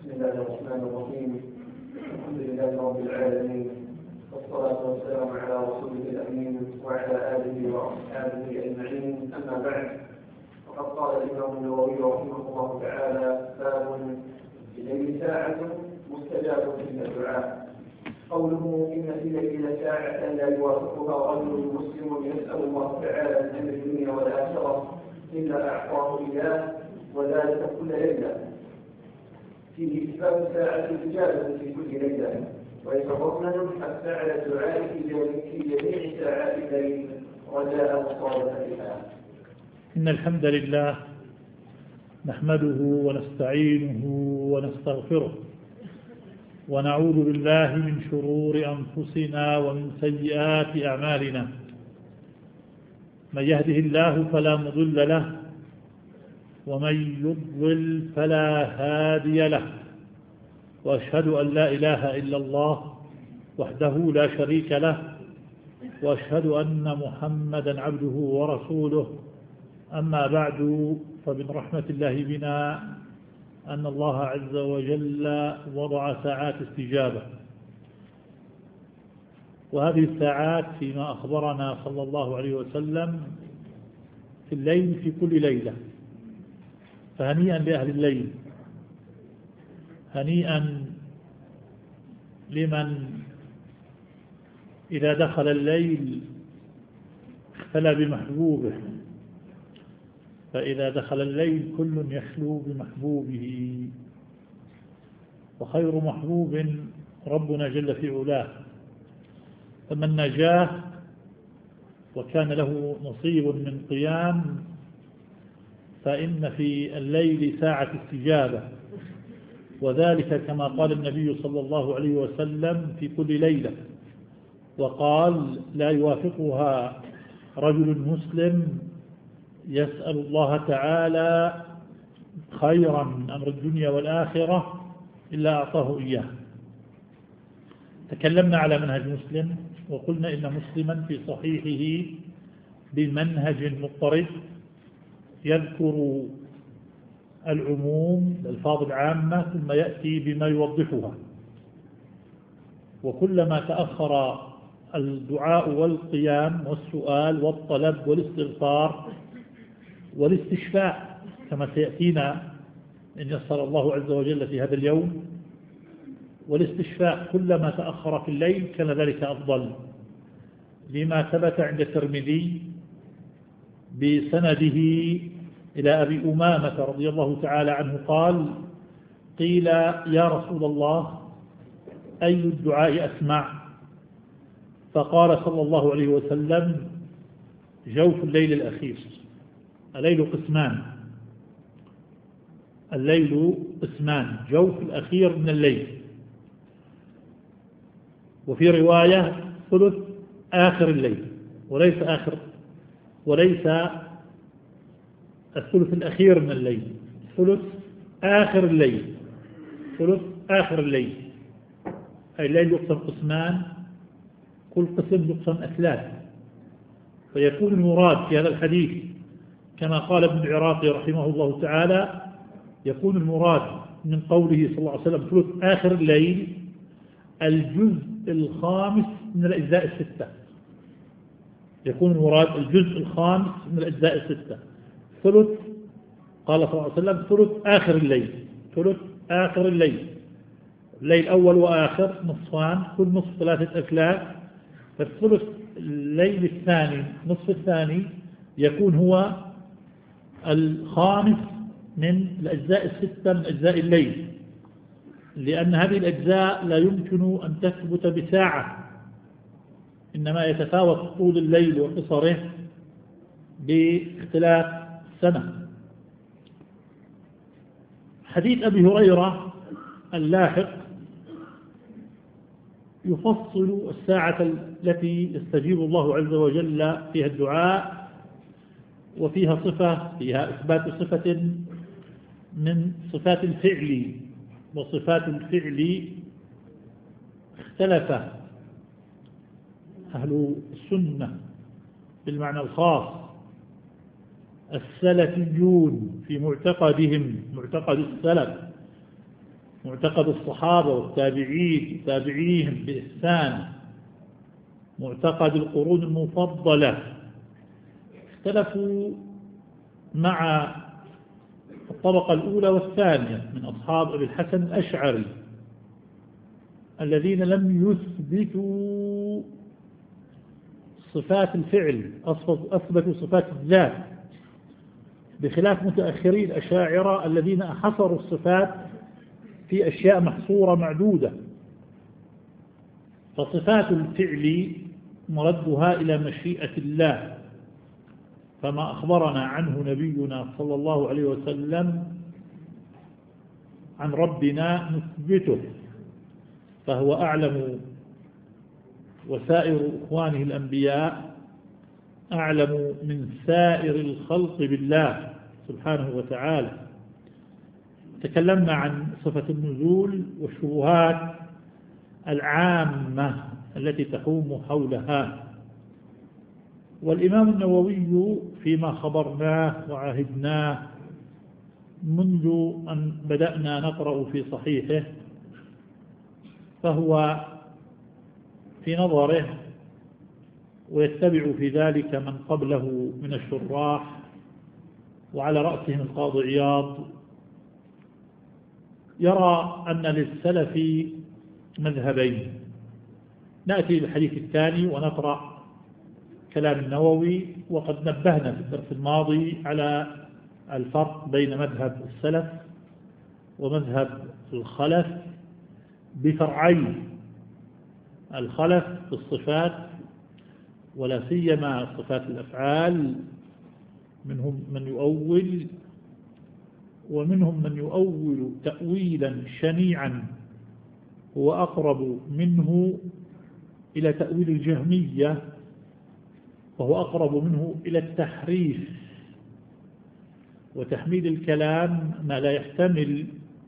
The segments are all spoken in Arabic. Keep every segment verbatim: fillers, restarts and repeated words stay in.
بسم الله الرحمن الرحيم. الحمد لله رب العالمين، والصلاة والسلام على رسوله الأمين وعلى آله وأصحابه أجمعين، أما بعد. وقد قال الإمام النووي رحمه الله تعالى: باب في الليل ساعة مستجاب فيها الدعاء. قوله إن في الليل ساعة لا يوافقها رجل مسلم يسأل الله تعالى من أمر الدنيا والآخرة إلا أعطاه إياه، وذلك كل ليلة. فيه إثبات ساعة الإجابة في كل ليلة، ويتضمن الساعة الدعاء في جميع ساعات الليل رجاء مصادفتها. إن الحمد لله نحمده ونستعينه ونستغفره، ونعوذ بالله من شرور أنفسنا ومن سيئات أعمالنا. من يهده الله فلا مضل له، ومن يضلل فلا هادي له، وأشهد أن لا إله إلا الله وحده لا شريك له، وأشهد أن محمدا عبده ورسوله. أما بعد، فمن رحمة الله بنا أن الله عز وجل وضع ساعات استجابة، وهذه الساعات فيما أخبرنا صلى الله عليه وسلم في الليل في كل ليلة. فهنيئا لأهل الليل، هنيئا لمن إذا دخل الليل اختلى بمحبوبه، فإذا دخل الليل كل يخلو بمحبوبه، وخير محبوب ربنا جل في علاه. فمن نجاه وكان له نصيب من قيام فإن في الليل ساعة استجابة، وذلك كما قال النبي صلى الله عليه وسلم في كل ليلة، وقال: لا يوافقها رجل مسلم يسأل الله تعالى خيرا من أمر الدنيا والآخرة إلا أعطاه إياه. تكلمنا على منهج مسلم، وقلنا إن مسلما في صحيحه بمنهج مضطرد يذكر العموم الألفاظ العامة ثم يأتي بما يوضحها. وكلما تأخر الدعاء والقيام والسؤال والطلب والاستغفار والاستشفاء كما سيأتينا إن يسر الله عز وجل في هذا اليوم، والاستشفاء كلما تأخر في الليل كان ذلك أفضل، لما ثبت عند الترمذي بسنده إلى أبي أمامة رضي الله تعالى عنه قال: قيل يا رسول الله أي الدعاء أسمع؟ فقال صلى الله عليه وسلم: جوف الليل الأخير. الليل قسمان، الليل قسمان، جوف الأخير من الليل، وفي رواية ثلث آخر الليل، وليس آخر وليس الثلث الأخير من الليل، ثلث آخر الليل، ثلث آخر الليل. أي الليل يقسم قسمان، كل قسم يقسم أثلاث، فيكون المراد في هذا الحديث كما قال ابن العراقي رحمه الله تعالى، يكون المراد من قوله صلى الله عليه وسلم ثلث آخر الليل الجزء الخامس من الأجزاء الستة. يكون المراد الجزء الخامس من الأجزاء الستة. ثلث، قال صلى الله عليه وسلم ثلث آخر الليل، ثلث آخر الليل، الليل أول وآخر نصفان، كل نصف ثلاثة أثلاث، فالثلث الليل الثاني، نصف الثاني، يكون هو الخامس من الأجزاء الستة من أجزاء الليل، لأن هذه الأجزاء لا يمكن أن تثبت بساعة، إنما يتفاوت طول الليل وقصره باختلاف سنة. حديث أبي هريرة اللاحق يفصل الساعة التي يستجيب الله عز وجل فيها الدعاء، وفيها صفة، فيها إثبات صفة من صفات الفعل، وصفات الفعل اختلف أهل السنة بالمعنى الخاص السلفيون في معتقدهم، معتقد السلف معتقد الصحابة والتابعين وتابعيهم بإحسان، معتقد القرون المفضلة. اختلفوا مع الطبقة الأولى والثانية من أصحاب أبي الحسن الأشعري الذين لم يثبتوا صفات الفعل، أثبتوا صفات الذات، بخلاف متأخري الأشاعرة الذين حصروا الصفات في أشياء محصورة معدودة. فصفات الفعل مردها إلى مشيئة الله، فما أخبرنا عنه نبينا صلى الله عليه وسلم عن ربنا نثبته، فهو أعلم، وسائر إخوانه الأنبياء أعلم من سائر الخلق بالله سبحانه وتعالى. تكلمنا عن صفة النزول والشبهات العامة التي تحوم حولها. والإمام النووي فيما خبرناه وعهدناه منذ أن بدأنا نقرأ في صحيحه، فهو في نظره ويتبع في ذلك من قبله من الشراح، وعلى رأسهم القاضي عياض، يرى أن للسلف مذهبين. نأتي بالحديث الثاني ونقرأ كلام النووي. وقد نبهنا في الدرس الماضي على الفرق بين مذهب السلف ومذهب الخلف بفرعين: الخلف في الصفات، ولا سيما صفات الأفعال، منهم من يؤول ومنهم من يؤول تأويلا شنيعا هو أقرب منه إلى تأويل الجهمية، وهو أقرب منه إلى التحريف وتحميل الكلام ما لا يحتمل.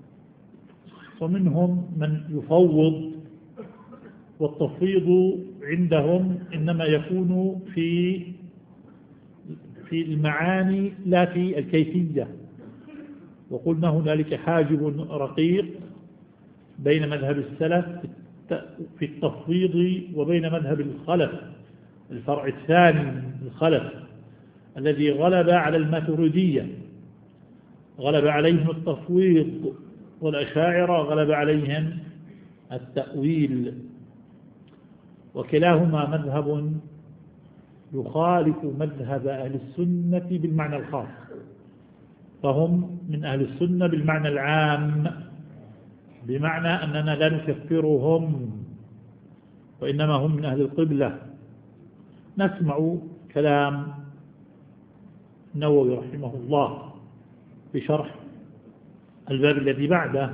ومنهم من يفوض، والتفويض عندهم إنما يكون في في المعاني لا في الكيفية. وقلنا هنالك حاجب رقيق بين مذهب السلف في التفويض وبين مذهب الخلف، الفرع الثاني من الخلف الذي غلب على الماتريدية، غلب عليهم التفويض، والأشاعرة غلب عليهم التأويل. وكلاهما مذهب يخالف مذهب أهل السنة بالمعنى الخاص، فهم من أهل السنة بالمعنى العام، بمعنى أننا لا نكفرهم وإنما هم من أهل القبلة. نسمع كلام النووي رحمه الله بشرح الباب الذي بعده.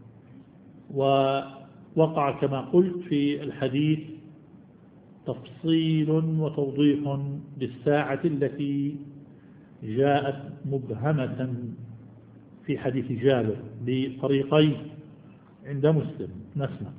ووقع كما قلت في الحديث تفصيل وتوضيح للساعة التي جاءت مبهمة في حديث جابر بطريقين عند مسلم. نسمع.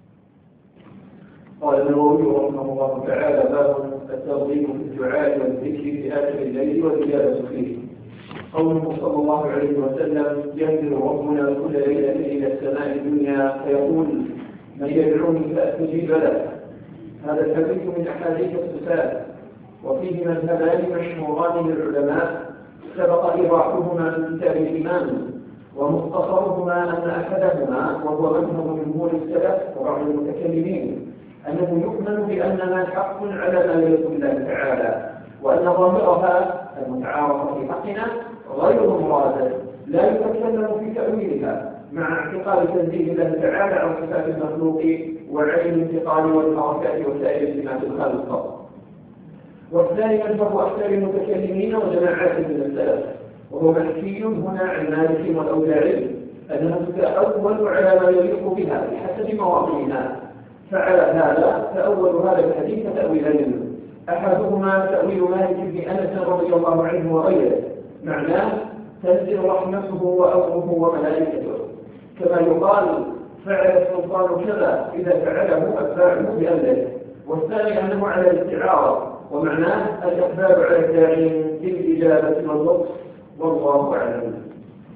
قال النووي رحمه الله تعالى: باب الترغيب في الدعاء والذكر في آخر الليل والزيادة فيه. قوله صلى الله عليه وسلم: ينزل ربنا كل ليلة إلى السماء الدنيا فيقول: من يدعوني فأستجيب له. هذا الحديث من أحاديث الصفات، وفيه مذهبان مشهوران للعلماء سبق إيضاحهما في كتاب الإمام، ومختصرهما أن أحدهما وهو مذهب جمهور السلف وبعض المتكلمين أنه يؤمن بأنها حق على ما يرضي الله تعالى، وأن ظاهرها المتعارف في حقنا غير مراد لا يتكلم في تأويلها، مع اعتقاد تنزيه الله تعالى عن صفات المخلوق وعلم الانتقال والحركات وسائر سمات الخلق. والثاني مذهب أكثر المتكلمين وجماعات من السلف، وهو محكي هنا عن مالك والأوزاعي أنها تتأول على ما يليق بها بحسب مواطنها. فعلى هذا تأول هذا الحديث تأويلين: أحدهما تأويل مالك بن أنس رضي الله عنه وغيره، معناه تنزل رحمته وأمره وملائكته، كما يقال فعل السلطان كذا إذا فعله أتباعه بأمره. والثاني أنه على الاستعارة، ومعناه الإقبال على الداعين بالإجابة واللطف، والله أعلم.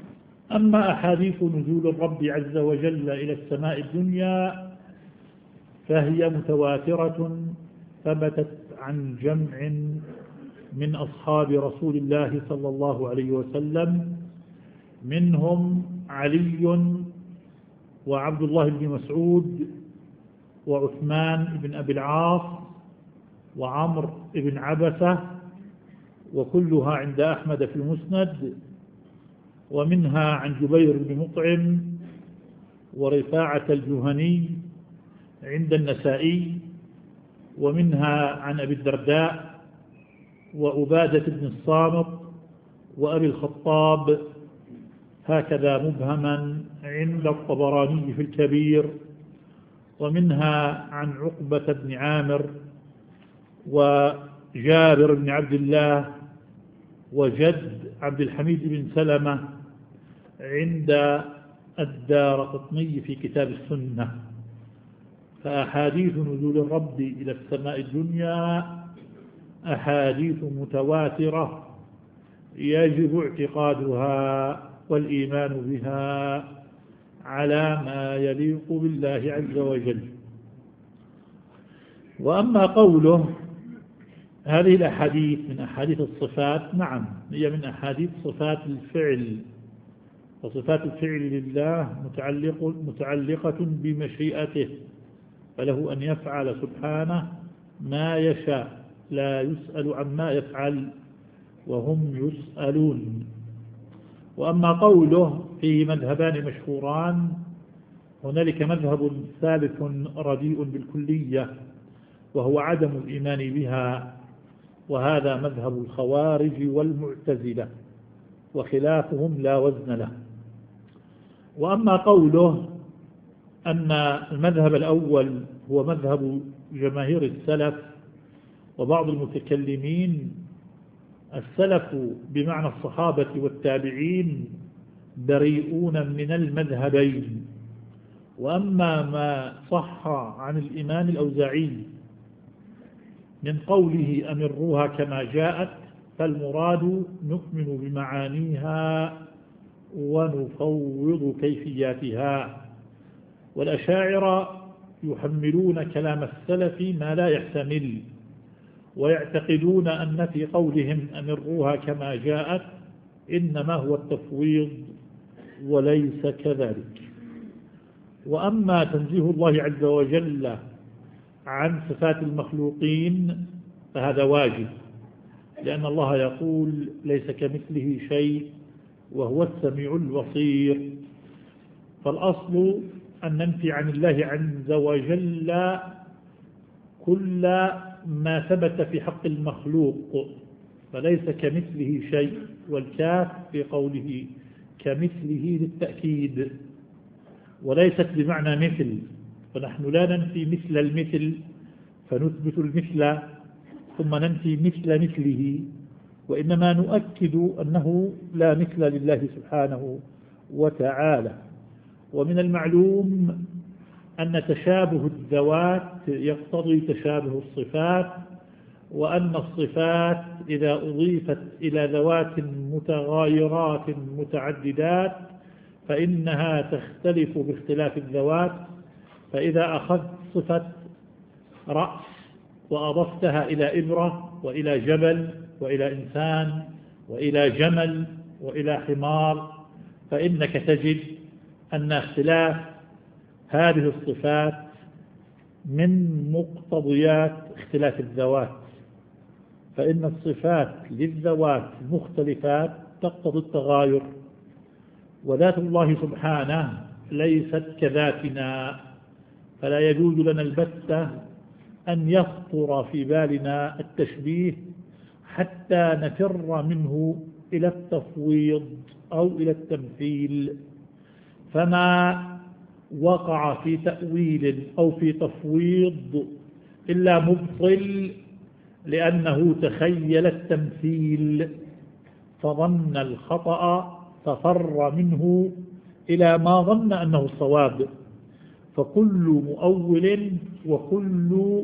أما أحاديث نزول الرب عز وجل إلى السماء الدنيا فهي متواترة ثبتت عن جمع من أصحاب رسول الله صلى الله عليه وسلم، منهم علي وعبد الله بن مسعود وعثمان بن أبي العاص وعمر بن عبسة، وكلها عند أحمد في المسند، ومنها عن جبير بن مطعم ورفاعة الجهني عند النسائي، ومنها عن أبي الدرداء وعبادة بن الصامت وأبي الخطاب، هكذا مبهما عند الطبراني في الكبير، ومنها عن عقبة بن عامر وجابر بن عبد الله وجد عبد الحميد بن سلمة عند الدارقطني في كتاب السنة. فأحاديث نزول الرب إلى السماء الدنيا أحاديث متواترة يجب اعتقادها والإيمان بها على ما يليق بالله عز وجل. وأما قوله هذه الأحاديث من أحاديث الصفات، نعم هي من أحاديث صفات الفعل، وصفات الفعل لله متعلق متعلقة بمشيئته، فله أن يفعل سبحانه ما يشاء، لا يسأل عما يفعل وهم يسألون. وأما قوله فيه مذهبان مشهوران، هنالك مذهب ثالث رديء بالكلية وهو عدم الإيمان بها، وهذا مذهب الخوارج والمعتزلة، وخلافهم لا وزن له. وأما قوله أن المذهب الأول هو مذهب جماهير السلف وبعض المتكلمين، السلف بمعنى الصحابة والتابعين بريئون من المذهبين. وأما ما صح عن الإمام الأوزاعي من قوله أمروها كما جاءت، فالمراد نؤمن بمعانيها ونفوض كيفياتها. والأشاعرة يحملون كلام السلف ما لا يحتمل، ويعتقدون أن في قولهم أمروها كما جاءت إنما هو التفويض وليس كذلك. وأما تنزيه الله عز وجل عن صفات المخلوقين فهذا واجب، لأن الله يقول ليس كمثله شيء وهو السميع البصير. فالأصل أن ننفي عن الله عز وجل كل ما ثبت في حق المخلوق، فليس كمثله شيء، والكاف في قوله كمثله للتأكيد، وليست بمعنى مثل، فنحن لا ننفي مثل المثل فنثبت المثل ثم ننفي مثل مثله، وإنما نؤكد أنه لا مثل لله سبحانه وتعالى. ومن المعلوم أن تشابه الذوات يقتضي تشابه الصفات، وأن الصفات إذا أضيفت إلى ذوات متغايرات متعددات فإنها تختلف باختلاف الذوات. فإذا أخذت صفة رأس وأضفتها إلى إبرة وإلى جبل وإلى إنسان وإلى جمل وإلى حمار، فإنك تجد أن اختلاف هذه الصفات من مقتضيات اختلاف الذوات، فإن الصفات للذوات المختلفات تقتضي التغاير، وذات الله سبحانه ليست كذاتنا، فلا يجوز لنا البتة أن يخطر في بالنا التشبيه حتى نفر منه إلى التفويض أو إلى التمثيل. فما وقع في تأويل أو في تفويض إلا مبطل، لأنه تخيل التمثيل فظن الخطأ ففر منه إلى ما ظن أنه الصواب. فكل مؤول وكل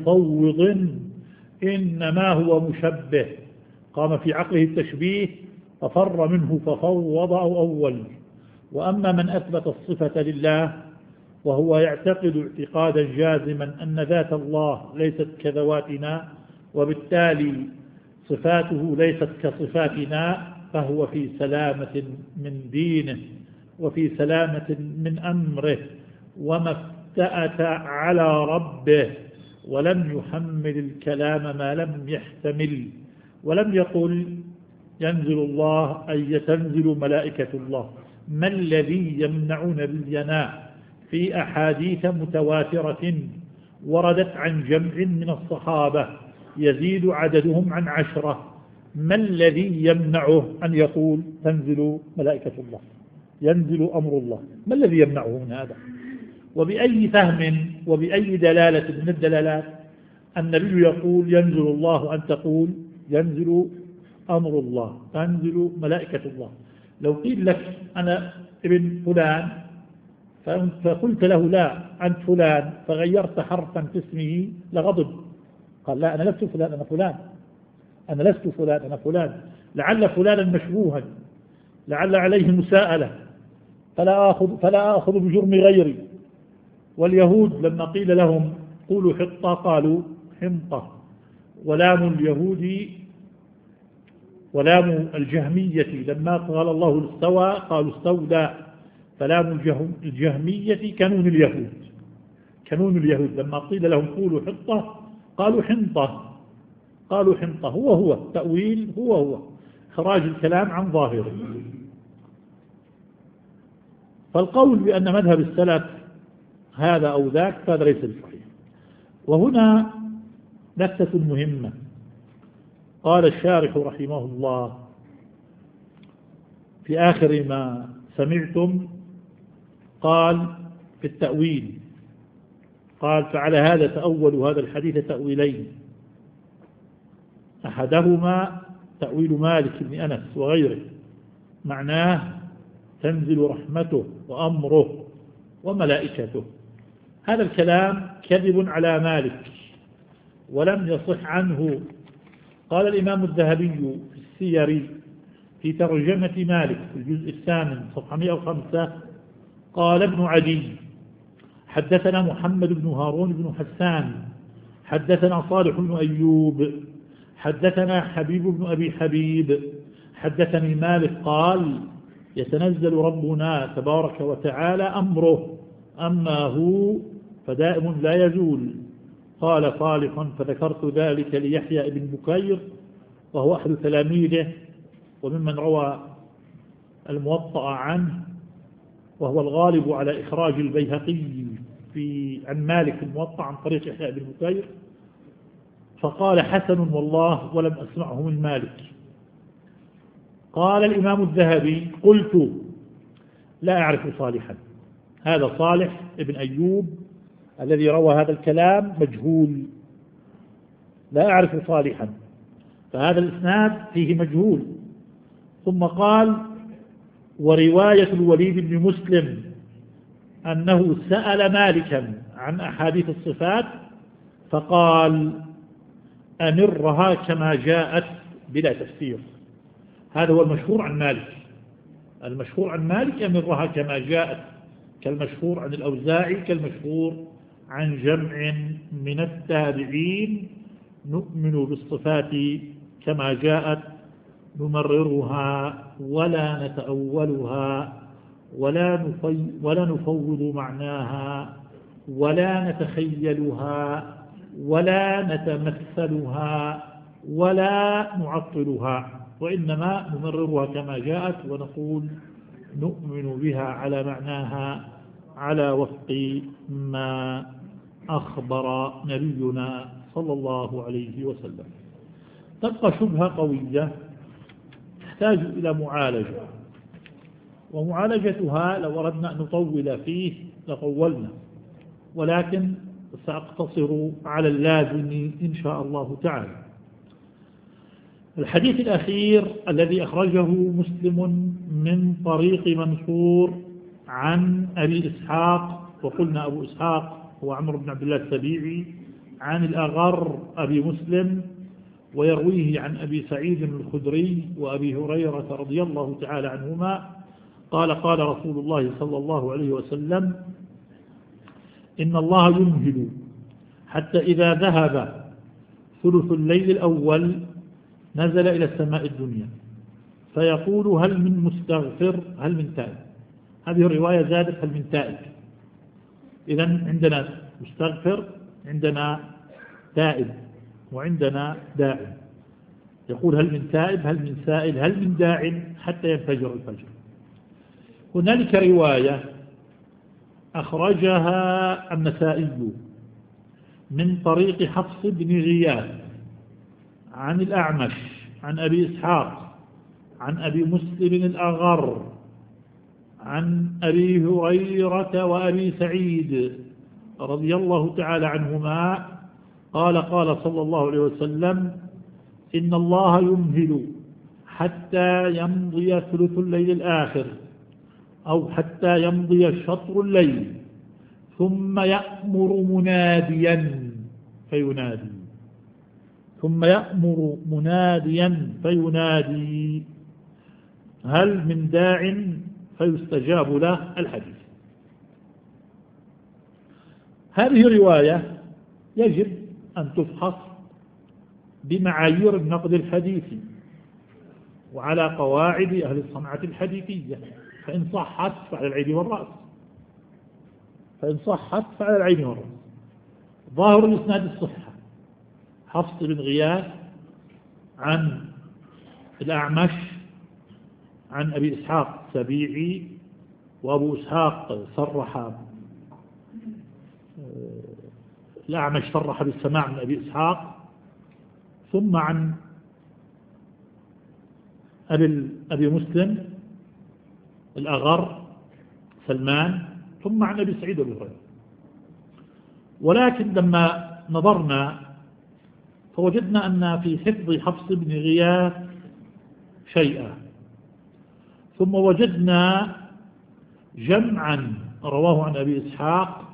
مفوض إنما هو مشبه، قام في عقله التشبيه ففر منه ففوض أو أول. وأما من أثبت الصفة لله وهو يعتقد اعتقادا جازما أن ذات الله ليست كذواتنا وبالتالي صفاته ليست كصفاتنا، فهو في سلامة من دينه وفي سلامة من أمره، وما افتأت على ربه ولم يحمل الكلام ما لم يحتمل، ولم يقل ينزل الله أي تنزل ملائكة الله. ما الذي يمنع نبينا في أحاديث متواترة وردت عن جمع من الصحابة يزيد عددهم عن عشرة، ما الذي يمنعه أن يقول تنزل ملائكة الله ينزل أمر الله؟ ما الذي يمنعه من هذا؟ وبأي فهم وبأي دلالة من الدلالات النبي يقول ينزل الله أن تقول ينزل أمر الله تنزل ملائكة الله؟ لو قيل لك أنا ابن فلان فقلت له لا أنت فلان فغيرت حرفا في اسمه لغضب، قال لا أنا لست فلان أنا فلان أنا لست فلان أنا فلان، لعل فلانا مشبوها، لعل عليه مساءلة، فلا آخذ, فلا آخذ بجرم غيري. واليهود لما قيل لهم قولوا حطة قالوا حنطة، ولام اليهود ولام الجهمية لما قال الله استوى قالوا استولى، فلام الجهمية كنون اليهود كنون اليهود لما قيل لهم قولوا حطة قالوا حنطة قالوا حنطة هو هو التأويل هو هو خراج الكلام عن ظاهره. فالقول بأن مذهب السلف هذا أو ذاك هذا ليس بصحيح. وهنا نكتة مهمة، قال الشارح رحمه الله في آخر ما سمعتم قال في التأويل، قال فعلى هذا تأول هذا الحديث تأويلين، أحدهما تأويل مالك بن أنس وغيره معناه تنزل رحمته وأمره وملائكته. هذا الكلام كذب على مالك ولم يصح عنه. قال الإمام الذهبي في السير في ترجمة مالك في الجزء الثامن صفحة مئة وخمسة قال ابن عدي حدثنا محمد بن هارون بن حسان حدثنا صالح بن أيوب حدثنا حبيب بن أبي حبيب حدثني مالك قال يتنزل ربنا تبارك وتعالى أمره أما هو فدائم لا يزول. قال صالح فذكرت ذلك ليحيى بن بكير وهو أحد تلاميذه وممن روى الموطأ عنه، وهو الغالب على إخراج البيهقي في عن مالك الموطأ عن طريق يحيى بن بكير، فقال حسن والله ولم أسمعه من مالك. قال الإمام الذهبي قلت لا أعرف صالحا، هذا صالح ابن أيوب الذي روى هذا الكلام مجهول، لا أعرف صالحا، فهذا الإسناد فيه مجهول. ثم قال ورواية الوليد بن مسلم أنه سأل مالكا عن أحاديث الصفات فقال أمرها كما جاءت بلا تفسير. هذا هو المشهور عن مالك، المشهور عن مالك أمرها كما جاءت، كالمشهور عن الأوزاعي كالمشهور عن جمع من التابعين نؤمن بالصفات كما جاءت نمررها ولا نتأولها ولا, ولا نفوض معناها ولا نتخيلها ولا نتمثلها ولا نعطلها، وإنما نمررها كما جاءت ونقول نؤمن بها على معناها على وفق ما أخبر نبينا صلى الله عليه وسلم. تبقى شبهة قوية تحتاج إلى معالجة، ومعالجتها لو أردنا أن نطول فيه لطولنا، ولكن سأقتصر على اللازم إن شاء الله تعالى. الحديث الأخير الذي أخرجه مسلم من طريق منصور عن أبي إسحاق، وقلنا أبو إسحاق هو عمرو بن عبد الله السبيعي، عن الأغر أبي مسلم، ويرويه عن أبي سعيد الخدري وأبي هريرة رضي الله تعالى عنهما قال قال رسول الله صلى الله عليه وسلم إن الله يمهل حتى إذا ذهب ثلث الليل الأول نزل إلى السماء الدنيا فيقول هل من مستغفر هل من تائب. هذه الرواية زادت هل من تائب. إذن عندنا مستغفر، عندنا تائب، وعندنا داع. يقول هل من تائب هل من سائل هل من داع حتى ينفجر الفجر. هنالك رواية أخرجها النسائي من طريق حفص بن غياث عن الأعمش عن أبي إسحاق عن أبي مسلم الأغر عن أبي هريرة وأبي سعيد رضي الله تعالى عنهما قال قال صلى الله عليه وسلم إن الله يمهل حتى يمضي ثلث الليل الآخر أو حتى يمضي شطر الليل ثم يأمر مناديا فينادي ثم يأمر مناديا فينادي هل من داع فيستجاب له الحديث. هذه رواية يجب أن تفحص بمعايير النقد الحديثي وعلى قواعد أهل الصنعة الحديثية، فإن صحت فعلى العين والرأس فإن صحت فعلى العين والرأس. ظاهر الإسناد الصحة، حفص بن غياث عن الأعمش عن أبي إسحاق السبيعي، وأبو إسحاق صرح الأعمش صرح بالسماع من أبي إسحاق، ثم عن أبي, أبي مسلم الأغر سلمان، ثم عن أبي سعيد الخدري. ولكن لما نظرنا فوجدنا أن في حفظ حفص بن غياث شيئا، ثم وجدنا جمعا رواه عن أبي إسحاق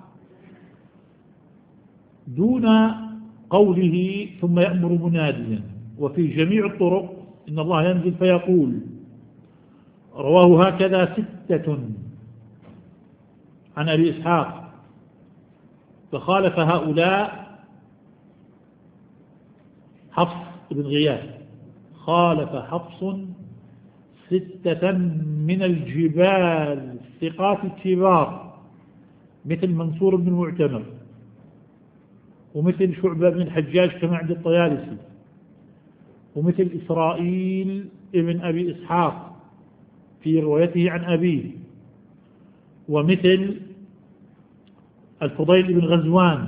دون قوله ثم يأمر مناديا، وفي جميع الطرق إن الله ينزل فيقول. رواه هكذا ستة عن أبي إسحاق، فخالف هؤلاء حفص بن غياث، خالف حفص ستة من الجبال الثقات الكبار مثل منصور بن المعتمر، ومثل شعبة بن الحجاج كما عند الطيالسي، ومثل إسرائيل ابن أبي إسحاق في روايته عن أبيه، ومثل الفضيل بن غزوان،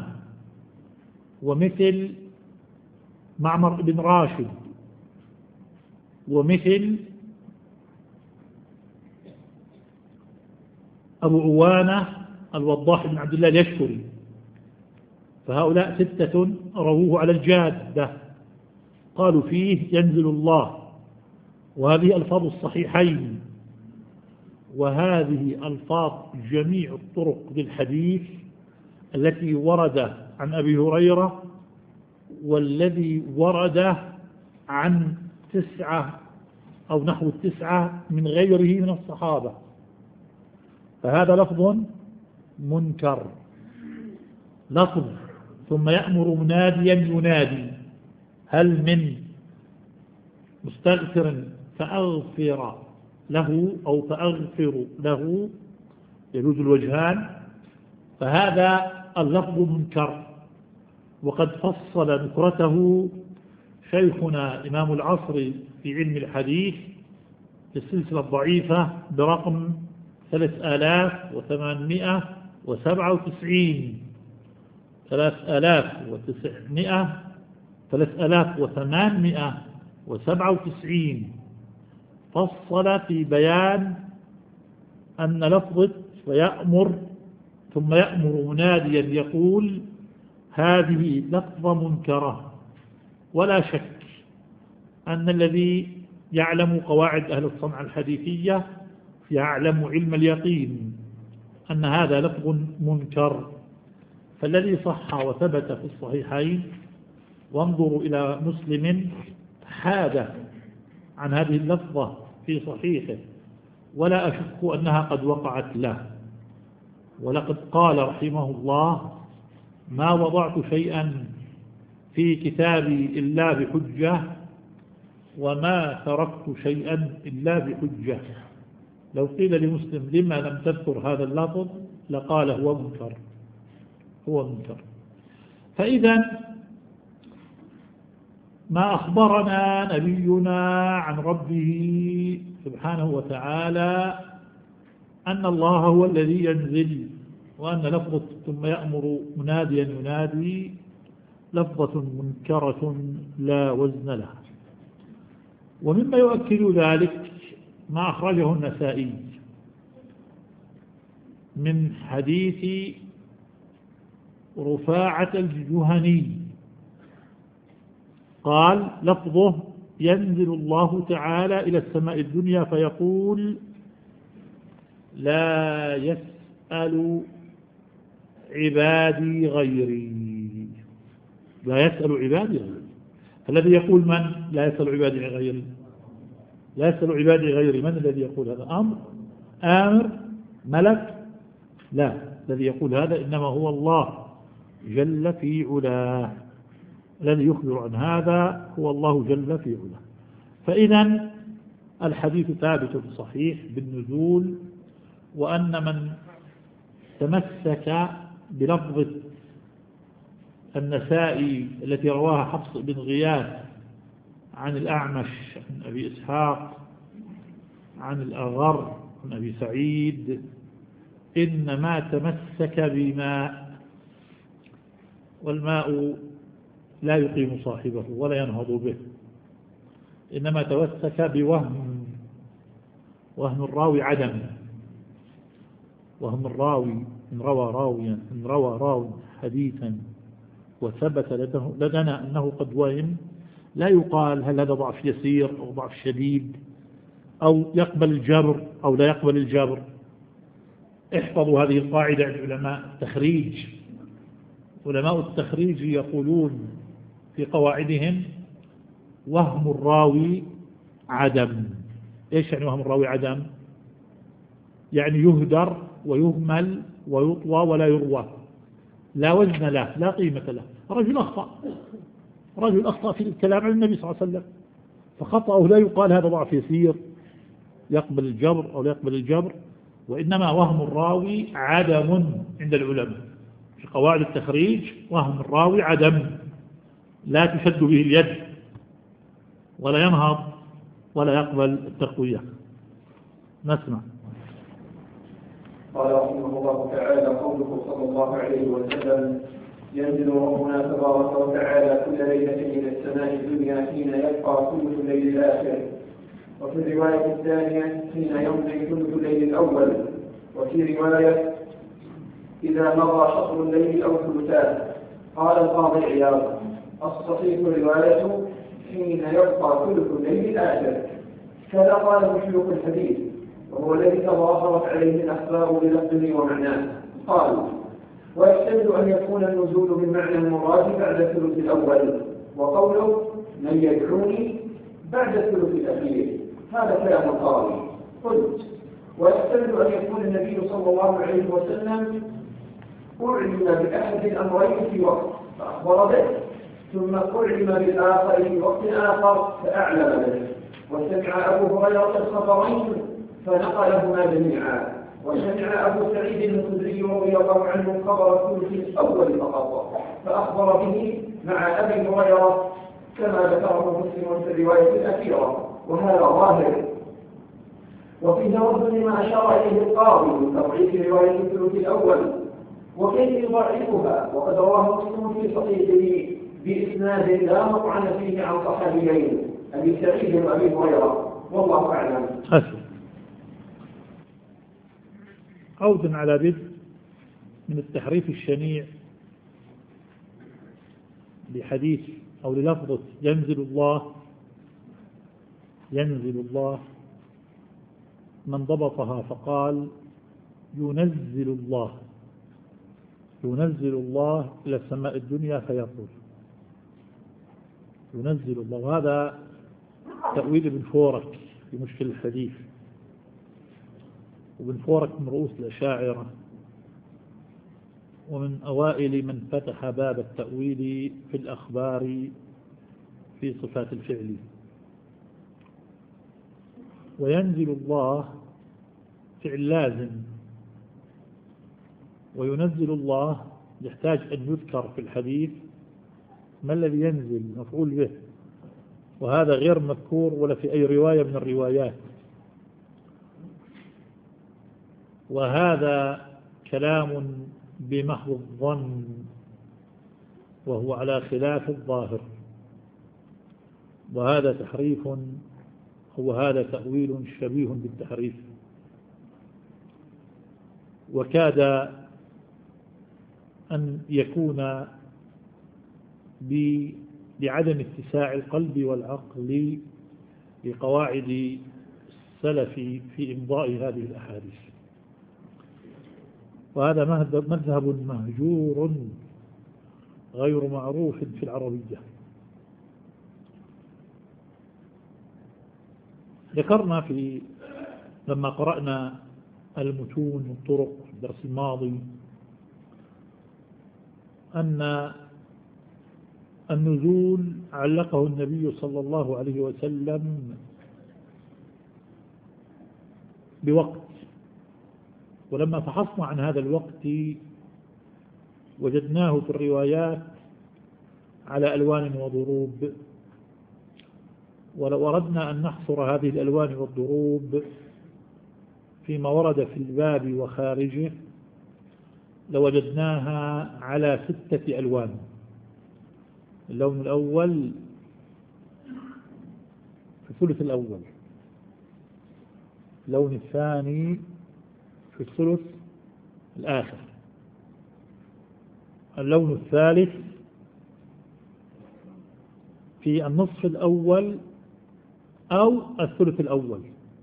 ومثل معمر بن راشد، ومثل أبو عوانة الوضاح بن عبد الله اليشكري. فهؤلاء ستة رووه على الجادة، قالوا فيه ينزل الله، وهذه ألفاظ الصحيحين، وهذه ألفاظ جميع الطرق للحديث التي ورد عن أبي هريرة، والذي ورد عن تسعة أو نحو التسعة من غيره من الصحابة. فهذا لفظ منكر، لفظ ثم يأمر مناديا ينادي هل من مستغفر فأغفر له أو فأغفر له، يجوز الوجهان. فهذا اللفظ منكر، وقد فصل نكرته شيخنا إمام العصر في علم الحديث في السلسلة الضعيفة برقم ثلاثة آلاف وثمانمائة وسبعة وتسعين ثلاثة آلاف وتسعمائة ثلاثة آلاف وثمانمائة وسبعة وتسعين. فصل في بيان أن لفظة ويأمر ثم يأمر مناديا يقول هذه لفظة منكرة، ولا شك أن الذي يعلم قواعد أهل الصنعة الحديثية يعلم علم اليقين أن هذا لفظ منكر. فالذي صح وثبت في الصحيحين وانظروا إلى مسلم حاد عن هذه اللفظة في صحيحه، ولا أشك أنها قد وقعت له. ولقد قال رحمه الله: ما وضعت شيئا في كتابي إلا بحجة، وما تركت شيئا إلا بحجة. لو قيل لمسلم لما لم تذكر هذا اللفظ لقال هو منكر، هو منكر. فإذا ما أخبرنا نبينا عن ربه سبحانه وتعالى أن الله هو الذي ينزل، وأن لفظة ثم يأمر مناديا ينادي لفظة منكرة لا وزن لها. ومما يؤكد ذلك ما أخرجه النسائي من حديث رفاعة الجهني قال لفظه: ينزل الله تعالى إلى السماء الدنيا فيقول: لا يسأل عبادي غيري. لا يسأل عبادي غيري. الذي يقول من؟ لا يسأل عبادي غيري. لا يسأل عبادي غيري، من الذي يقول هذا؟ أمر آمر ملك؟ لا، الذي يقول هذا إنما هو الله جل في علاه. الذي يخبر عن هذا هو الله جل في علاه. فإذا الحديث ثابت صحيح بالنزول، وأن من تمسك بلفظة النسائي التي رواها حفص بن غياث عن الأعمش عن أبي إسحاق عن الأغر عن أبي سعيد إنما تمسك بماء، والماء لا يقيم صاحبه ولا ينهض به، إنما تمسك بوهم، وهم الراوي عدم. وهم الراوي إن روى راويا إن روى راوي حديثا وثبت لدنا أنه قد وهم، لا يقال هل هذا ضعف يسير أو ضعف شديد أو يقبل الجبر أو لا يقبل الجبر. احفظوا هذه القاعدة عند علماء التخريج. علماء التخريج يقولون في قواعدهم: وهم الراوي عدم. إيش يعني وهم الراوي عدم؟ يعني يهدر ويهمل ويطوى ولا يروى، لا وزن له، لا قيمة له. رجل أخطأ، رجل أخطأ في الكلام عن النبي صلى الله عليه وسلم، فخطأه لا يقال هذا ضعف يسير يقبل الجبر أو لا يقبل الجبر، وإنما وهم الراوي عدم عند العلماء. في قواعد التخريج وهم الراوي عدم، لا تشد به اليد ولا ينهض ولا يقبل التقوية. نسمع. قال رحمه الله تعالى: قوله صلى الله عليه وسلم: ينزل ربنا تبارك وتعالى كل ليلة إلى السماء الدنيا حين يبقى ثلث الليل الآخر، وفي الرواية الثانية حين يمضي ثلث الليل الأول، وفي رواية إذا مضى شطر الليل أو ثلثاه. قال القاضي عياض: الصحيح رواية حين يبقى ثلث الليل الآخر، كذا قال شيوخ الحديث، وهو الذي تظاهرت عليه الأخبار بلفظه ومعناه. قال: ويحتمل أن يكون النزول بالمعنى المراد بعد الثلث الأول، وقوله من يدعوني بعد الثلث الأخير، هذا كلام القاضي. قلت: ويحتمل أن يكون النبي صلى الله عليه وسلم أعلم بأحد الأمرين في وقت فأخبر به، ثم أعلم بالآخر في وقت آخر فأعلم به، وسمع أبو هريرة الخبرين فنقلهما جميعا، وسمع أبو سعيد الخدري رضي الله عنه خبر الثلث الأول فقط فأخبر به مع أبي هريرة كما ذكره مسلم في الرواية الأخيرة، وهذا ظاهر. وفيه رد لما أشار إليه القاضي من تضعيف رواية الثلث الأول، وكيف يضعفها وقد رواه مسلم في صحيحه بإسناد لا مطعن فيه عن صحابيين أبي سعيد وأبي هريرة، والله أعلم. حسن. عودا على بدء من التحريف الشنيع لحديث أو للفظة ينزل الله، ينزل الله، من ضبطها فقال ينزل الله، ينزل الله إلى السماء الدنيا فيقول. ينزل الله. هذا تأويل ابن فورك في مشكل الحديث، وابن فورك من رؤوس الأشاعرة ومن أوائل من فتح باب التأويل في الأخبار في صفات الفعل. وينزل الله فعل لازم، وينزل الله يحتاج أن يذكر في الحديث ما الذي ينزل مفعول به، وهذا غير مذكور ولا في أي رواية من الروايات. وهذا كلام بمحض الظن، وهو على خلاف الظاهر، وهذا تحريف، هو هذا تأويل شبيه بالتحريف. وكاد أن يكون بعدم اتساع القلب والعقل لقواعد السلف في إمضاء هذه الأحاديث. وهذا مذهب مهجور غير معروف في العربية. ذكرنا في لما قرأنا المتون والطرق في الدرس الماضي أن النزول علقه النبي صلى الله عليه وسلم بوقت، ولما فحصنا عن هذا الوقت وجدناه في الروايات على ألوان وضروب. ولو أردنا أن نحصر هذه الألوان والضروب فيما ورد في الباب وخارجه لوجدناها على ستة ألوان. اللون الأول في الثلث الأول، اللون الثاني في الثلث الآخر، اللون الثالث في النصف الأول أو الثلث الأول،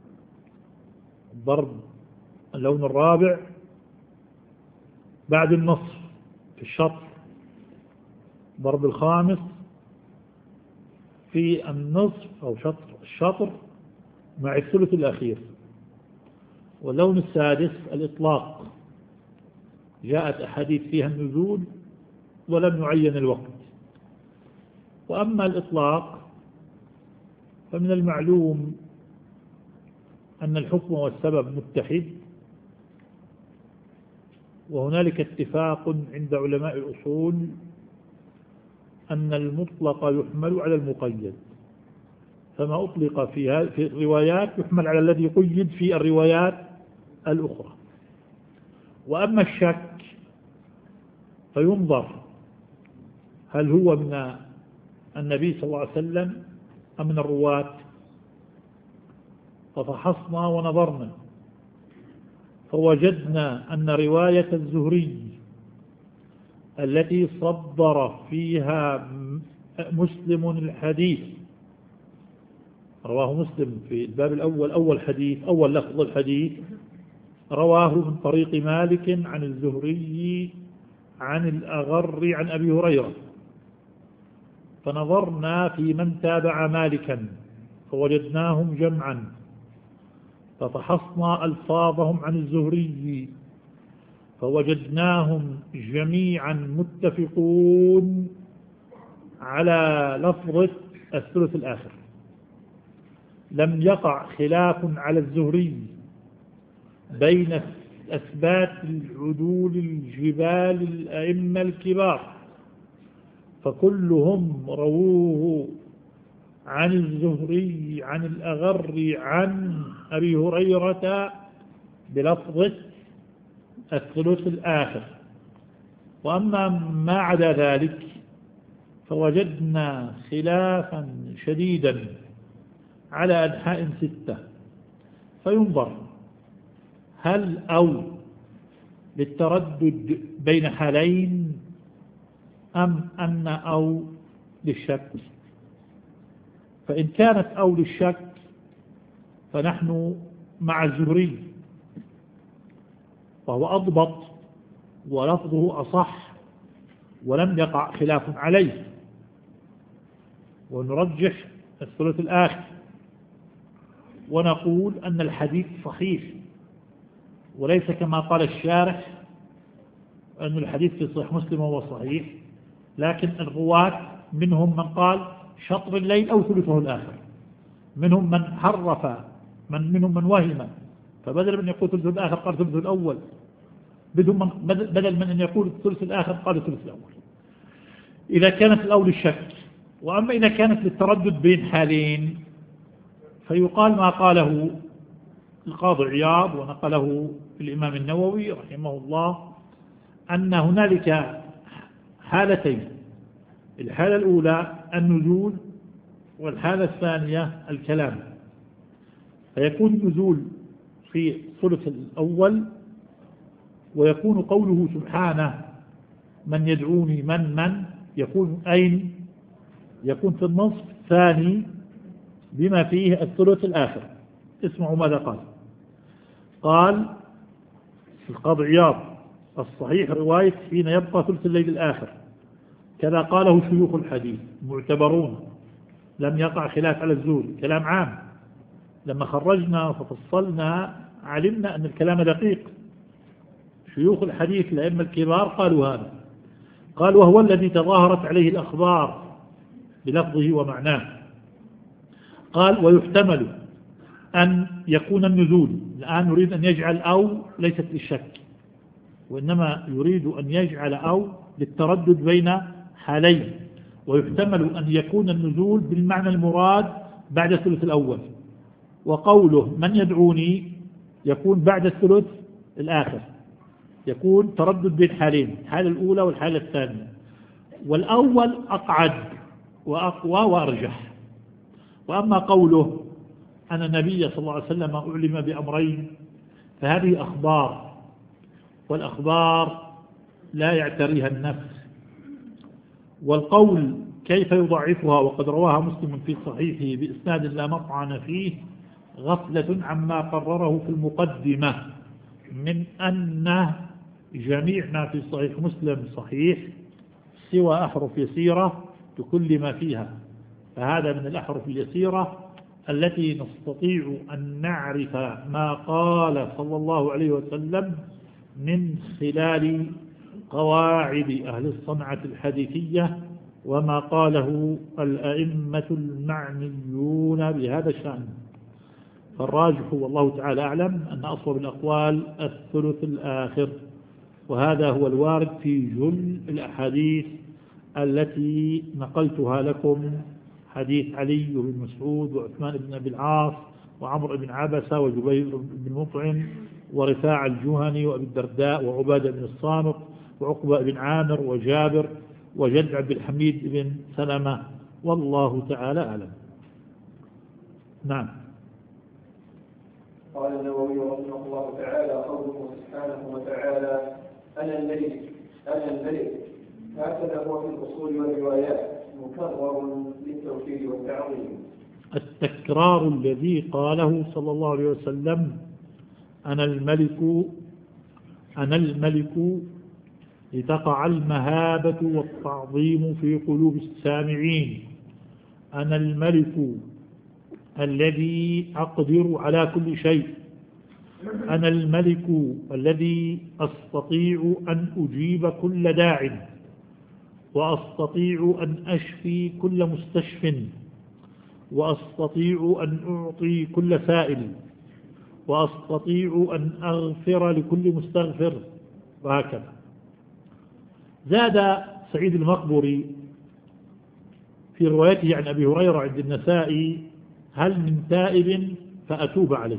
ضرب اللون الرابع بعد النصف في الشطر، ضرب الخامس في النصف أو شطر الشطر مع الثلث الأخير، واللون السادس الإطلاق، جاءت أحاديث فيها النزول ولم يعين الوقت. وأما الإطلاق فمن المعلوم أن الحكم والسبب متحد، وهنالك اتفاق عند علماء الأصول أن المطلق يحمل على المقيد، فما أطلق في في الروايات يحمل على الذي قيد في الروايات الأخرى. وأما الشك فينظر هل هو من النبي صلى الله عليه وسلم أم من الرواة، ففحصنا ونظرنا فوجدنا أن رواية الزهري التي صدر فيها مسلم الحديث، رواه مسلم في الباب الأول أول حديث أول لفظ الحديث، رواه من طريق مالك عن الزهري عن الأغر عن أبي هريرة. فنظرنا في من تابع مالكا فوجدناهم جمعا، ففحصنا ألفاظهم عن الزهري فوجدناهم جميعا متفقون على لفظة الثلث الآخر، لم يقع خلاف على الزهري بين أثبات العدول الجبال الأئمة الكبار، فكلهم رووه عن الزهري عن الأغر عن أبي هريرة بلفظة الثلث الآخر. وأما ما عدا ذلك فوجدنا خلافا شديدا على أنحاء ستة، فينظر هل أو للتردد بين حالين أم أن أو للشك. فإن كانت أو للشك فنحن مع الزهري، وهو أضبط ولفظه أصح ولم يقع خلاف عليه. ونرجح الثلث الآخر، ونقول أن الحديث صحيح وليس كما قال الشارح أن الحديث في صحيح مسلم هو صحيح، لكن الرواة منهم من قال شطر الليل أو ثلثه الآخر، منهم من حرف، من منهم من وهم، فبدل من يقول ثلثه الآخر قال ثلثه الأول، بدل من أن يقول الثلث الآخر قال الثلث الأول، إذا كانت الأول الشك. وأما إذا كانت للتردد بين حالين فيقال ما قاله القاضي عياض ونقله الإمام النووي رحمه الله، أن هنالك حالتين: الحالة الأولى النزول، والحالة الثانية الكلام. فيكون النزول في الثلث الأول، ويكون قوله سبحانه من يدعوني من من يكون أين؟ يكون في النصف الثاني بما فيه الثلث الآخر. اسمعوا ماذا قال. قال في القاضي عياض الصحيح رواية حين يبقى ثلث الليل الآخر، كذا قاله شيوخ الحديث معتبرون، لم يقع خلاف على الزول، كلام عام. لما خرجنا ففصلنا علمنا أن الكلام دقيق. شيوخ الحديث الأئمة الكبار قالوا هذا، قال وهو الذي تظاهرت عليه الأخبار بلفظه ومعناه. قال ويحتمل أن يكون النزول، الآن يريد أن يجعل أو ليست للشك، وإنما يريد أن يجعل أو للتردد بين حالين، ويحتمل أن يكون النزول بالمعنى المراد بعد الثلث الأول، وقوله من يدعوني يكون بعد الثلث الآخر، يكون تردد بين حالين، الحالة الأولى والحالة الثانية، والأول أقعد وأقوى وأرجح. وأما قوله أن النبي صلى الله عليه وسلم أعلم بأمرين فهذه أخبار، والأخبار لا يعتريها النفس، والقول كيف يضعفها وقد رواها مسلم في صحيحه بإسناد لا مطعن فيه غفلة عما قرره في المقدمة من أن جميع ما في صحيح مسلم صحيح سوى أحرف يسيرة بكل ما فيها، فهذا من الأحرف اليسيرة التي نستطيع أن نعرف ما قال صلى الله عليه وسلم من خلال قواعد أهل الصنعة الحديثية وما قاله الأئمة المعنيون بهذا الشأن. فالراجح والله تعالى أعلم أن أصوب الأقوال الثلث الآخر، وهذا هو الوارد في جل الأحاديث التي نقلتها لكم، حديث علي بن مسعود وعثمان بن أبي العاص وعمر بن عبسة وجبير بن مطعم ورفاع الجهني وأبي الدرداء وعبادة بن الصامت وعقبة بن عامر وجابر وجد عبد الحميد بن سلمة، والله تعالى أعلم. نعم. قال النووي رحمه الله تعالى قوله سبحانه وتعالى أنا الملك أنا الملك، هكذا هو في الأصول والروايات مكرر للتوكيد والتعظيم. التكرار الذي قاله صلى الله عليه وسلم أنا الملك أنا الملك لتقع المهابة والتعظيم في قلوب السامعين، أنا الملك الذي أقدر على كل شيء، أنا الملك الذي أستطيع أن أجيب كل داع، وأستطيع أن أشفي كل مستشف، وأستطيع أن أعطي كل سائل، وأستطيع أن أغفر لكل مستغفر، وهكذا. زاد سعيد المقبري في روايته عن أبي هريرة عند النسائي هل من تائب فأتوب عليه،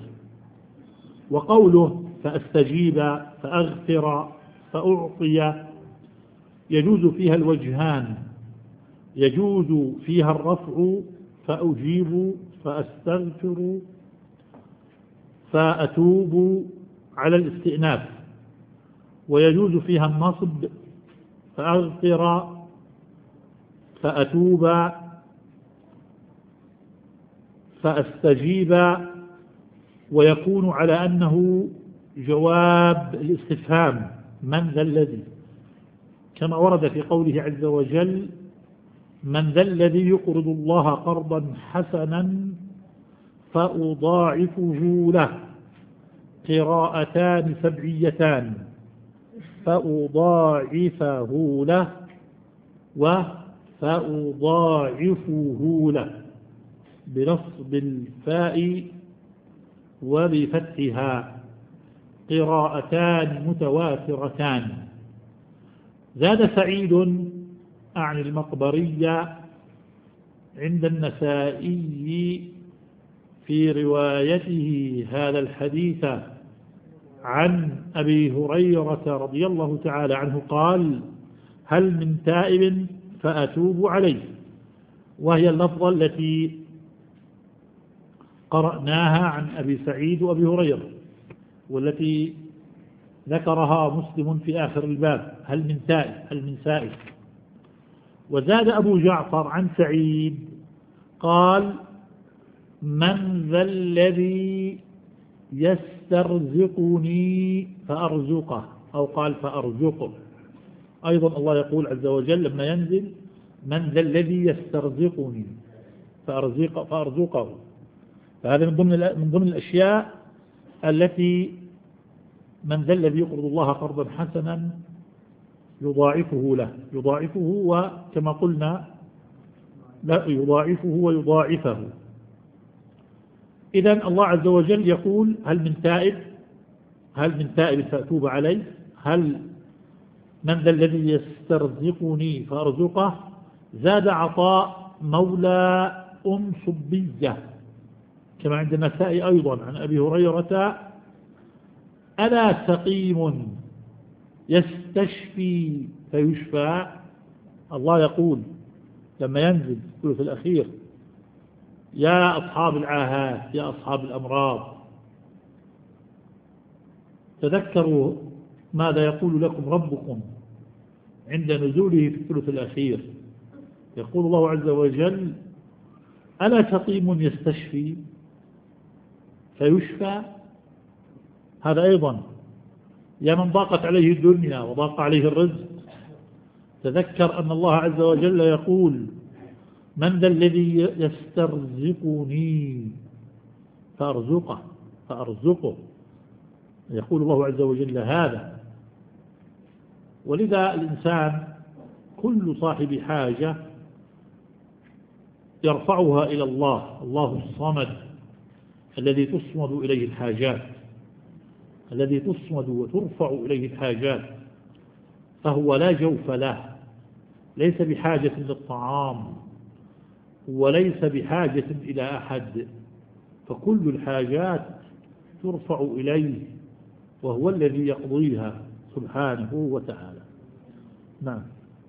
وقوله فأستجيب فأغفر فأعطي يجوز فيها الوجهان، يجوز فيها الرفع فأجيب فأستغفر فأتوب على الاستئناف، ويجوز فيها النصب فأغفر فأتوب فأستجيب، ويكون على أنه جواب الاستفهام من ذا الذي، كما ورد في قوله عز وجل من ذا الذي يقرض الله قرضا حسنا فأضاعفه له، قراءتان سبعيتان، فأضاعفه له وفأضاعفه له بنصب الفاء وبفتحها، قراءتان متواترتان. زاد سعيد عن المقبرية عند النسائي في روايته هذا الحديث عن أبي هريرة رضي الله تعالى عنه قال: هل من تائب فأتوب عليه، وهي اللفظة التي قرأناها عن أبي سعيد وأبي هريرة، والتي ذكرها مسلم في آخر الباب: هل من تائب، هل من سائل. وزاد أبو جعفر عن سعيد قال: من ذا الذي يسترزقني فأرزقه، أو قال فأرزقه. أيضا الله يقول عز وجل لما ينزل: من ذا الذي يسترزقني فأرزق فأرزقه. فهذا من ضمن من ضمن الأشياء التي من ذا الذي يقرض الله قرضا حسنا يضاعفه له، يضاعفه وكما قلنا لا يضاعفه ويضاعفه. إذن الله عز وجل يقول: هل من تائب، هل من تائب فأتوب عليه، هل من ذا الذي يسترزقني فأرزقه. زاد عطاء مولى أم صبية كما عند النسائي أيضا عن أبي هريرة: ألا سقيم يستشفي فيشفى. الله يقول لما ينزل في الثلث الأخير: يا أصحاب العاهات، يا أصحاب الأمراض، تذكروا ماذا يقول لكم ربكم عند نزوله في الثلث الأخير. يقول الله عز وجل: ألا سقيم يستشفي فيشفى. هذا أيضا يا من ضاقت عليه الدنيا وضاق عليه الرزق، تذكر أن الله عز وجل يقول: من ذا الذي يسترزقني فأرزقه فأرزقه. يقول الله عز وجل هذا. ولذا الإنسان كل صاحب حاجة يرفعها إلى الله، الله الصمد الذي تصمد إليه الحاجات، الذي تصمد وترفع إليه الحاجات، فهو لا جوف له، ليس بحاجة للطعام وليس بحاجة إلى أحد، فكل الحاجات ترفع إليه وهو الذي يقضيها سبحانه وتعالى. نعم.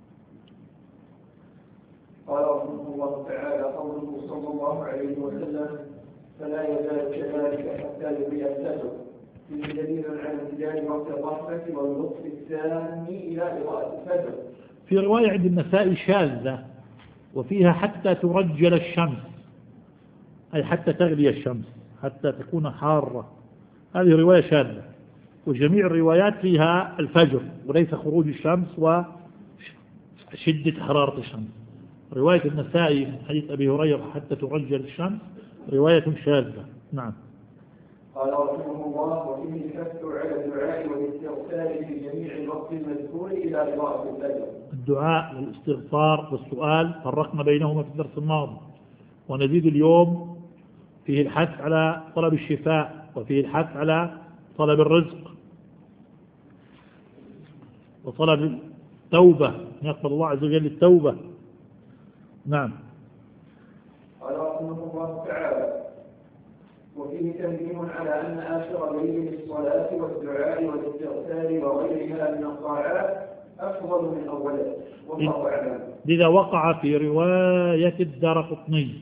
قال رحمه الله تعالى: قوله صلى الله عليه وسلم: فلا يزال كذلك حتى يضيء الفجر، فيه دليل على امتداد وقت الرحمة واللطف الثاني إلى إضاءة الفجر. في رواية عند النسائي شاذة وفيها حتى ترجل الشمس، أي حتى تغلي الشمس، حتى تكون حارة. هذه رواية شاذة، وجميع الروايات فيها الفجر وليس خروج الشمس وشدة حرارة الشمس. رواية النسائي حديث أبي هريرة حتى ترجل الشمس رواية شاذة. نعم. قال رحمه الله: وفيه الحث على الدعاء والاستغفار في جميع الوقت المذكور إلى إضاءة الفجر. الدعاء والاستغفار والسؤال فرقنا بينهما في الدرس الماضي، ونزيد اليوم فيه الحث على طلب الشفاء، وفيه الحث على طلب الرزق وطلب التوبة، يقبل الله عز وجل التوبة. نعم. قال رحمه الله تعالى: وفيه تنبيه على أن آخر الليل للصلاة والدعاء والاستغفار وغيرها من الطاعات أفضل من أوله، والله أعلم. لذا وقع في رواية الدارقطني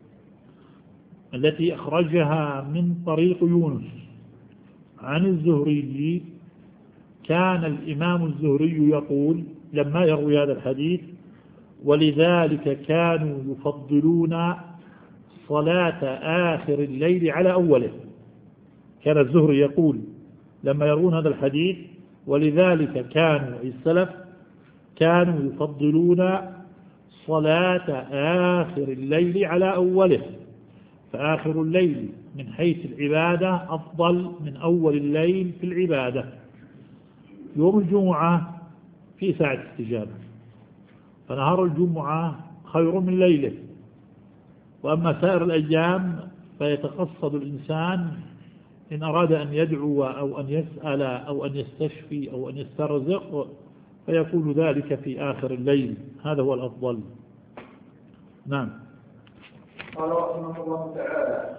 التي أخرجها من طريق يونس عن الزهري، كان الإمام الزهري يقول لما يروي هذا الحديث: ولذلك كانوا يفضلون صلاة آخر الليل على أوله. كان الزهري يقول لما يرون هذا الحديث: ولذلك كانوا السلف كانوا يفضلون صلاة آخر الليل على أوله، فآخر الليل من حيث العبادة أفضل من أول الليل في العبادة. يوم الجمعة في ساعة استجابة، فنهار الجمعة خير من ليله، وأما سائر الأيام فيتقصد الإنسان إن أراد أن يدعو أو أن يسأل أو أن يستشفي أو أن يسترزق فيكون ذلك في آخر الليل، هذا هو الأفضل. نعم. قال رحمه الله تعالى: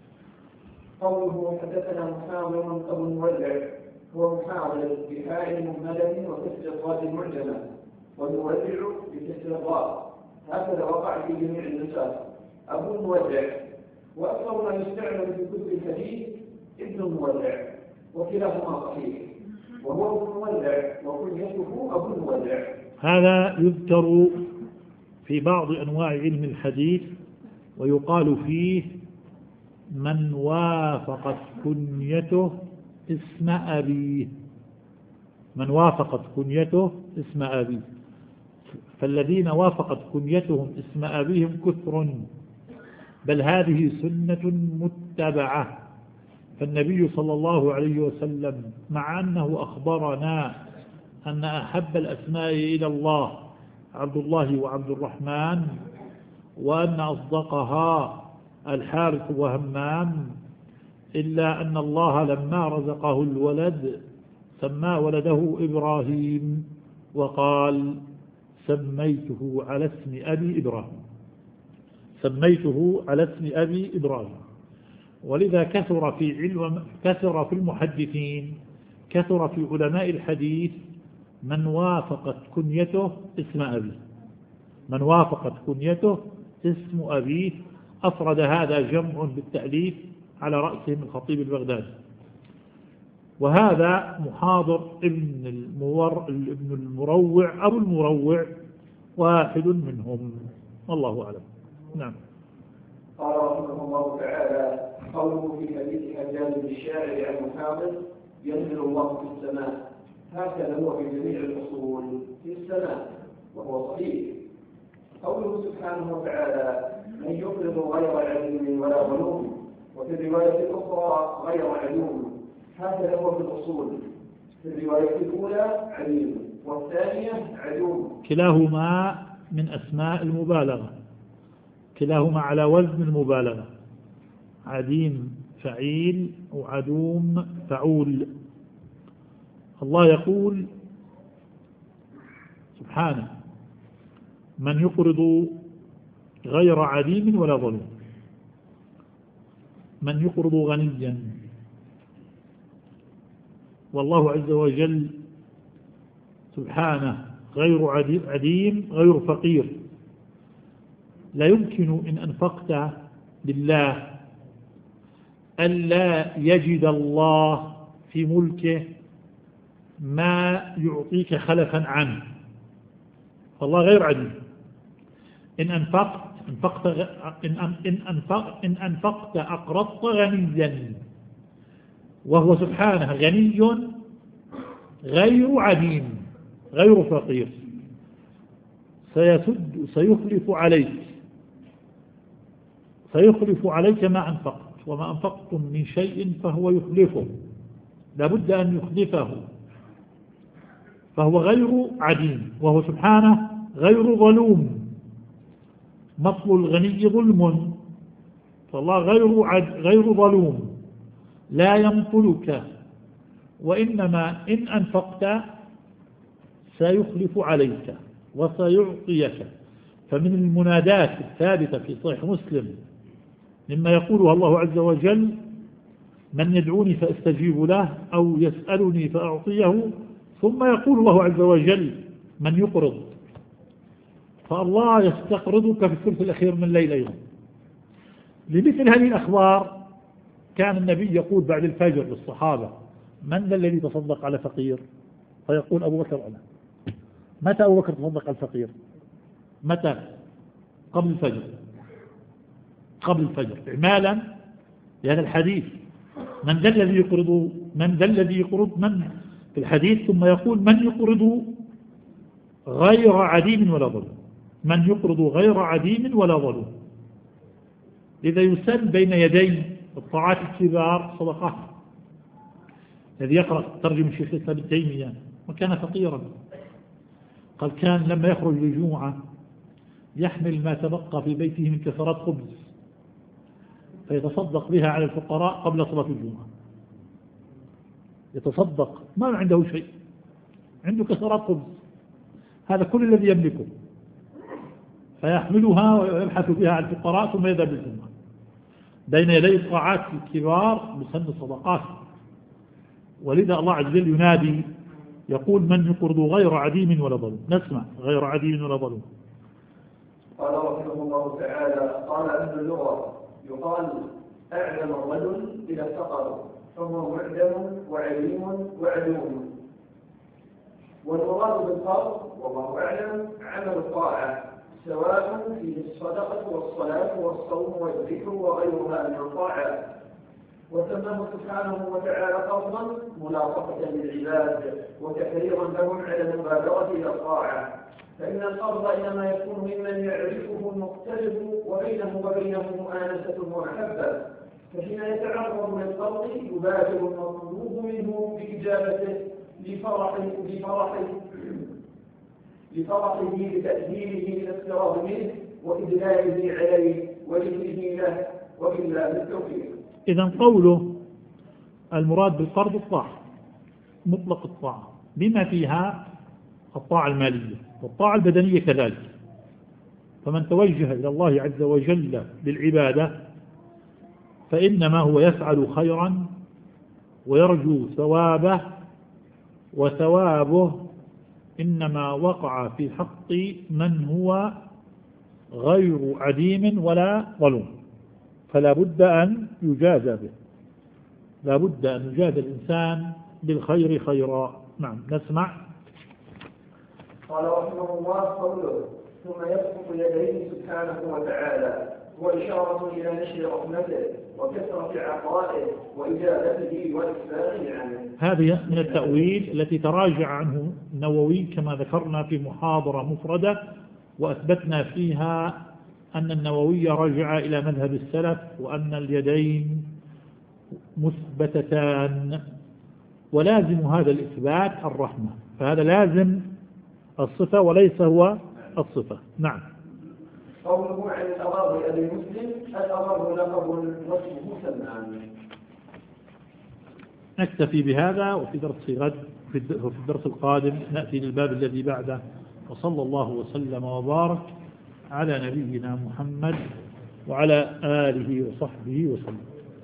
قوله حدثنا محاضر أبو المولع هو محاضر بحاء مهملة وكسر الضاد المعجمة، والمولع بكسر الضاد، هكذا وقع في جميع النسخ. أبو المولع، وأكثر ما يستعمل في كتب الحديث ابن المولع، وكلاهما صحيح، وهو ابن المولع وكنيته أبو المولع. هذا يذكر في بعض أنواع علم الحديث، ويقال فيه من وافقت كنيته اسم أبيه، من وافقت كنيته اسم أبيه، فالذين وافقت كنيتهم اسم أبيهم كثر، بل هذه سنة متبعة. فالنبي صلى الله عليه وسلم مع أنه أخبرنا أن أحب الأسماء إلى الله عبد الله وعبد الرحمن، وأن أصدقها الحارث وهمام، إلا أن الله لما رزقه الولد سمى ولده إبراهيم، وقال: سميته على اسم أبي إبراهيم، سميته على اسم أبي إبراهيم. ولذا كثر في علم كثر في المحدثين، كثر في علماء الحديث من وافقت كنيته اسم أبيه، من وافقت كنيته اسم أبيه. أفرد هذا جمع بالتأليف على رأسهم الخطيب البغدادي. وهذا محاضر ابن المور ابن المروع أو المروع واحد منهم، والله أعلم. نعم. قال رحمه الله تعالى: قوله في حديث حجاج الشاعر عن محاضر: ينزل الله في السماء، هكذا هو في جميع الأصول في السماء، وهو صحيح. قوله سبحانه وتعالى: من يقرض غير عليم ولا ظلوم، وفي الرواية الأخرى غير علوم، هكذا هو في الأصول. في الرواية الأولى عليم، والثانية علوم، كلاهما من أسماء المبالغة، كلاهما على وزن المبالغة، عديم فعيل وعدوم فعول. الله يقول سبحانه: من يقرض غير عديم ولا ظلوم، من يقرض غنيا، والله عز وجل سبحانه غير عديم غير فقير. لا يمكن إن أنفقت لله ألا يجد الله في ملكه ما يعطيك خلفا عنه، فالله غير عديم. إن أنفقت أنفقت إن أنفقت إن أنفقت أقرضت غنيا، وهو سبحانه غني غير عديم غير فقير، سيسد سيخلف عليك سيخلف عليك ما أنفقت، وما أنفقتم من شيء فهو يخلفه، لابد أن يخلفه، فهو غير عديم، وهو سبحانه غير ظلوم. مطل الغني ظلم، فالله غير عد غير ظلوم، لا يمطلك، وإنما إن أنفقت سيخلف عليك وسيعطيك. فمن المنادات الثابتة في صحيح مسلم مما يقولها الله عز وجل: من يدعوني فأستجيب له، أو يسألني فأعطيه. ثم يقول الله عز وجل: من يقرض، فالله يستقرضك في الثلث الأخير من الليل أيضا. لمثل هذه الأخبار كان النبي يقول بعد الفجر للصحابة: من ذا الذي تصدق على فقير؟ فيقول أبو بكر أنا. متى أبو بكر تصدق على الفقير؟ متى؟ قبل الفجر، قبل الفجر، إعمالا لهذا الحديث: من ذا الذي يقرض من ذا الذي يقرض من في الحديث، ثم يقول: من يقرض غير عديم ولا ظلم. من يقرض غير عديم ولا ظلوم. لذا يسن بين يدي الطاعات الكبار صدقات. الذي يقرأ ترجم الشيخ الإسلام ابن تيمية وكان فقيرا، قال كان لما يخرج للجمعة يحمل ما تبقى في بيته من كسرات خبز فيتصدق بها على الفقراء قبل صلاة الجمعة. يتصدق ما عنده شيء، عنده كسرات خبز، هذا كل الذي يملكه، فيحملها ويبحث بها عن الفقراء ثم يذهب للجمعة. بين يدي الطاعات الكبار بسن الصدقات. ولذا الله عز وجل ينادي يقول من يقرض غير عديم ولا ظلوم. نسمع غير عديم ولا ظلوم. قال رحمه الله تعالى: قال أهل اللغة يقال أعلم الرجل إذا افتقر فهو معدم وعليم وعلوم. والمراد بالقرض والله أعلم عمل الطاعة سواء في الصدقة والصلاة والصوم والذكر وغيرها من الطاعات. وسماه سبحانه وتعالى قرضا ملاطفة للعباد وتحريرا لهم على المبادرة إلى الطاعة، فإن القرض إنما يكون ممن يعرفه المقترب وبينه وبينه مؤانسة ومحبة، فحين يتعرض للقرض يبادر المطلوب منه بإجابته لفرح لفرح لفرحه بتأهيله إلى الاقتراض منه وإدلاله عليه وذكره له وبالله التوفيق. إذن قوله المراد بالقرض الطاعة، مطلق الطاعة بما فيها الطاعة المالية والطاعة البدنية كذلك. فمن توجه إلى الله عز وجل بالعبادة فإنما هو يفعل خيرا ويرجو ثوابه، وثوابه إنما وقع في حق من هو غير عديم ولا ظلوم، فلا بد أن يجازى به، لا بد أن يجازى الإنسان بالخير خيرا. نعم نسمع. قال رحمه الله قوله: ثم يبسط يديه سبحانه وتعالى، وإشارة إلى نشر رحمته وكثرة عطائه وإجابته والإسلام عنه. هذه من التأويل التي تراجع عنه النووي كما ذكرنا في محاضرة مفردة، وأثبتنا فيها أن النووي رجع إلى مذهب السلف وأن اليدين مثبتتان، ولازم هذا الإثبات الرحمة، فهذا لازم الصفة وليس هو الصفة. نعم. قوله عن الأبار أبي مسلم: الأبار لقب واسمه سلمان. نكتفي بهذا، وفي درس غد في الدرس القادم نأتي للباب الذي بعده. وصلى الله وسلم وبارك على نبينا محمد وعلى آله وصحبه وسلم.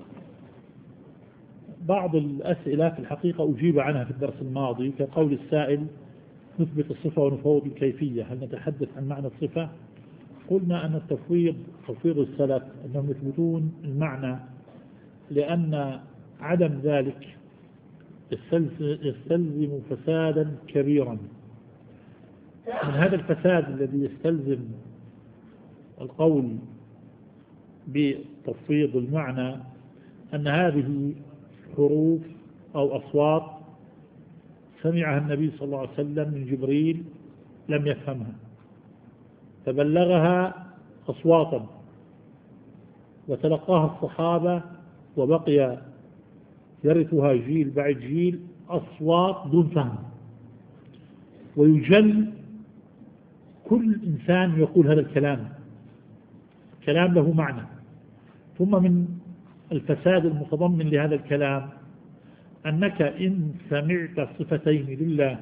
بعض الأسئلة في الحقيقة أجيب عنها في الدرس الماضي، كقول السائل: نثبت الصفة ونفوض الكيفية، هل نتحدث عن معنى الصفة؟ قلنا أن التفويض تفويض السلف أنهم يثبتون المعنى، لأن عدم ذلك يستلزم فسادا كبيرا. من هذا الفساد الذي يستلزم القول بتفويض المعنى أن هذه حروف أو أصوات سمعها النبي صلى الله عليه وسلم من جبريل لم يفهمها، فبلغها أصواتا وتلقاها الصحابة وبقي يرثها جيل بعد جيل أصوات دون فهم. ويجل كل إنسان يقول هذا الكلام، كلام له معنى. ثم من الفساد المتضمن لهذا الكلام أنك إن سمعت صفتين لله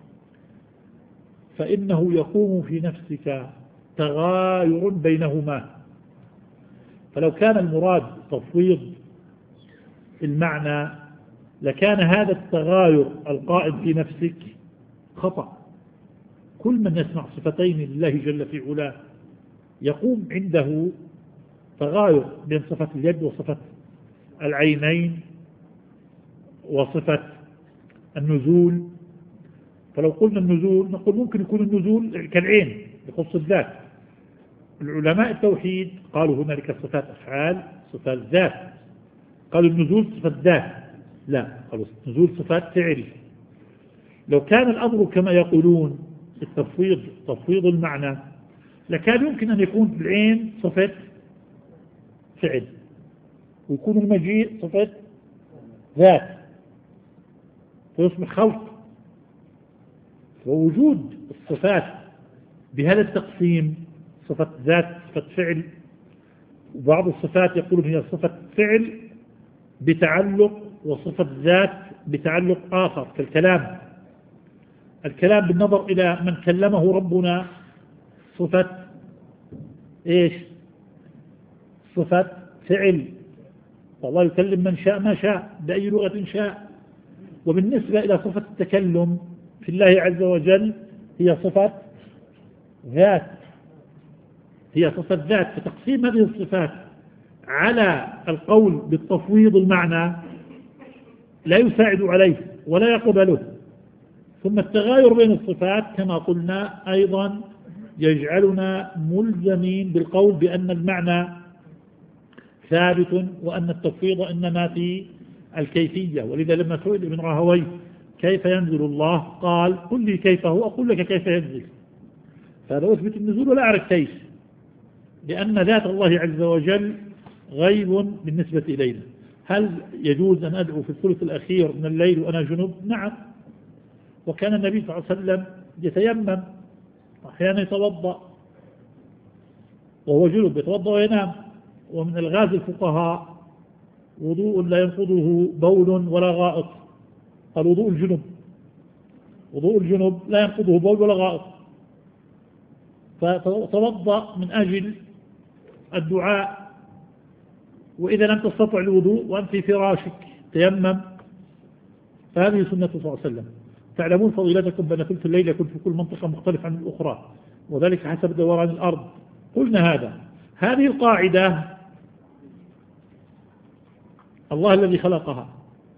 فإنه يقوم في نفسك تغاير بينهما. فلو كان المراد تفويض المعنى لكان هذا التغاير القائم في نفسك خطأ. كل من يسمع صفتين لله جل في علاه يقوم عنده تغاير بين صفة اليد وصفة العينين وصفة النزول. فلو قلنا النزول نقول ممكن يكون النزول كالعين يخص الذات. العلماء التوحيد قالوا هنالك صفات أفعال صفات ذات، قالوا النزول صفة ذات، لا، قالوا النزول صفات فعل. لو كان الأمر كما يقولون التفويض تفويض المعنى لكان يمكن أن يكون العين صفة فعل، ويكون المجيء صفة ذات، فيصبح خلق. ووجود الصفات بهذا التقسيم، صفة ذات، صفة فعل، وبعض الصفات يقول هي صفة فعل بتعلق وصفة ذات بتعلق آخر كالكلام. الكلام بالنظر إلى من كلمه ربنا صفة إيش؟ صفة فعل، فالله يكلم من شاء ما شاء بأي لغة شاء. وبالنسبة إلى صفة التكلم في الله عز وجل هي صفة ذات، هي صفة ذات. فتقسيم هذه الصفات على القول بالتفويض المعنى لا يساعد عليه ولا يقبله. ثم التغاير بين الصفات كما قلنا أيضا يجعلنا ملزمين بالقول بأن المعنى ثابت وأن التفويض إنما في الكيفية. ولذا لما سئل ابن راهويه كيف ينزل الله قال قل لي كيف هو أقول لك كيف ينزل. فهذا أثبت النزول ولا أعرف كيف، لأن ذات الله عز وجل غيب بالنسبة إلينا. هل يجوز أن أدعو في الثلث الأخير من الليل وأنا جنب؟ نعم. وكان النبي صلى الله عليه وسلم يتيمم، أحيانا يتوضأ وهو جنب، يتوضأ وينام. ومن الغاز الفقهاء وضوء لا ينقضه بول ولا غائط، قال وضوء الجنب، وضوء الجنب لا ينقضه بول ولا غائط. فتوضأ من أجل الدعاء. وإذا لم تستطع الوضوء وأنت في فراشك تيمم، فهذه سنة صلى الله عليه وسلم. تعلمون فضيلتكم بأن ثلث الليل يكون في كل منطقة مختلف عن الأخرى، وذلك حسب دوران الأرض. قلنا هذا، هذه القاعدة الله الذي خلقها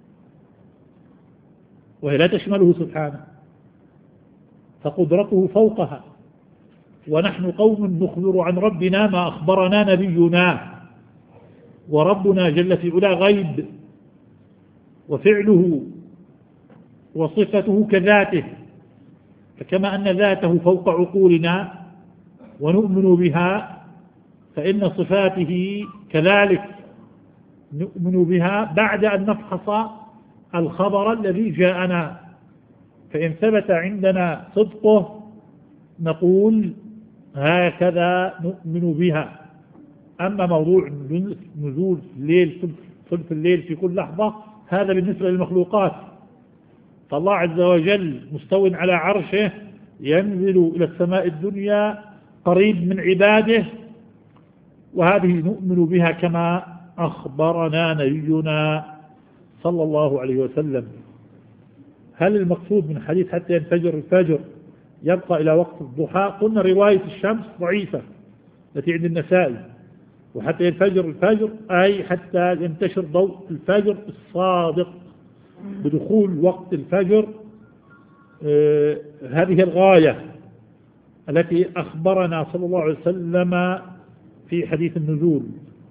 وهي لا تشمله سبحانه، فقدرته فوقها. ونحن قوم نخبر عن ربنا ما أخبرنا نبينا، وربنا جل في علا غيب، وفعله وصفته كذاته. فكما أن ذاته فوق عقولنا ونؤمن بها، فإن صفاته كذلك نؤمن بها بعد أن نفحص الخبر الذي جاءنا. فإن ثبت عندنا صدقه نقول هكذا نؤمن بها. أما موضوع نزول الليل ثلث الليل في كل لحظة هذا بالنسبة للمخلوقات، فالله عز وجل مستو على عرشه ينزل إلى السماء الدنيا قريب من عباده، وهذه نؤمن بها كما أخبرنا نبينا صلى الله عليه وسلم. هل المقصود من حديث حتى ينفجر الفجر يبقى إلى وقت الضحى؟ قلنا رواية الشمس ضعيفة التي عند النسائي، وحتى ينفجر الفجر أي حتى ينتشر ضوء الفجر الصادق بدخول وقت الفجر. آه هذه الغاية التي أخبرنا صلى الله عليه وسلم في حديث النزول.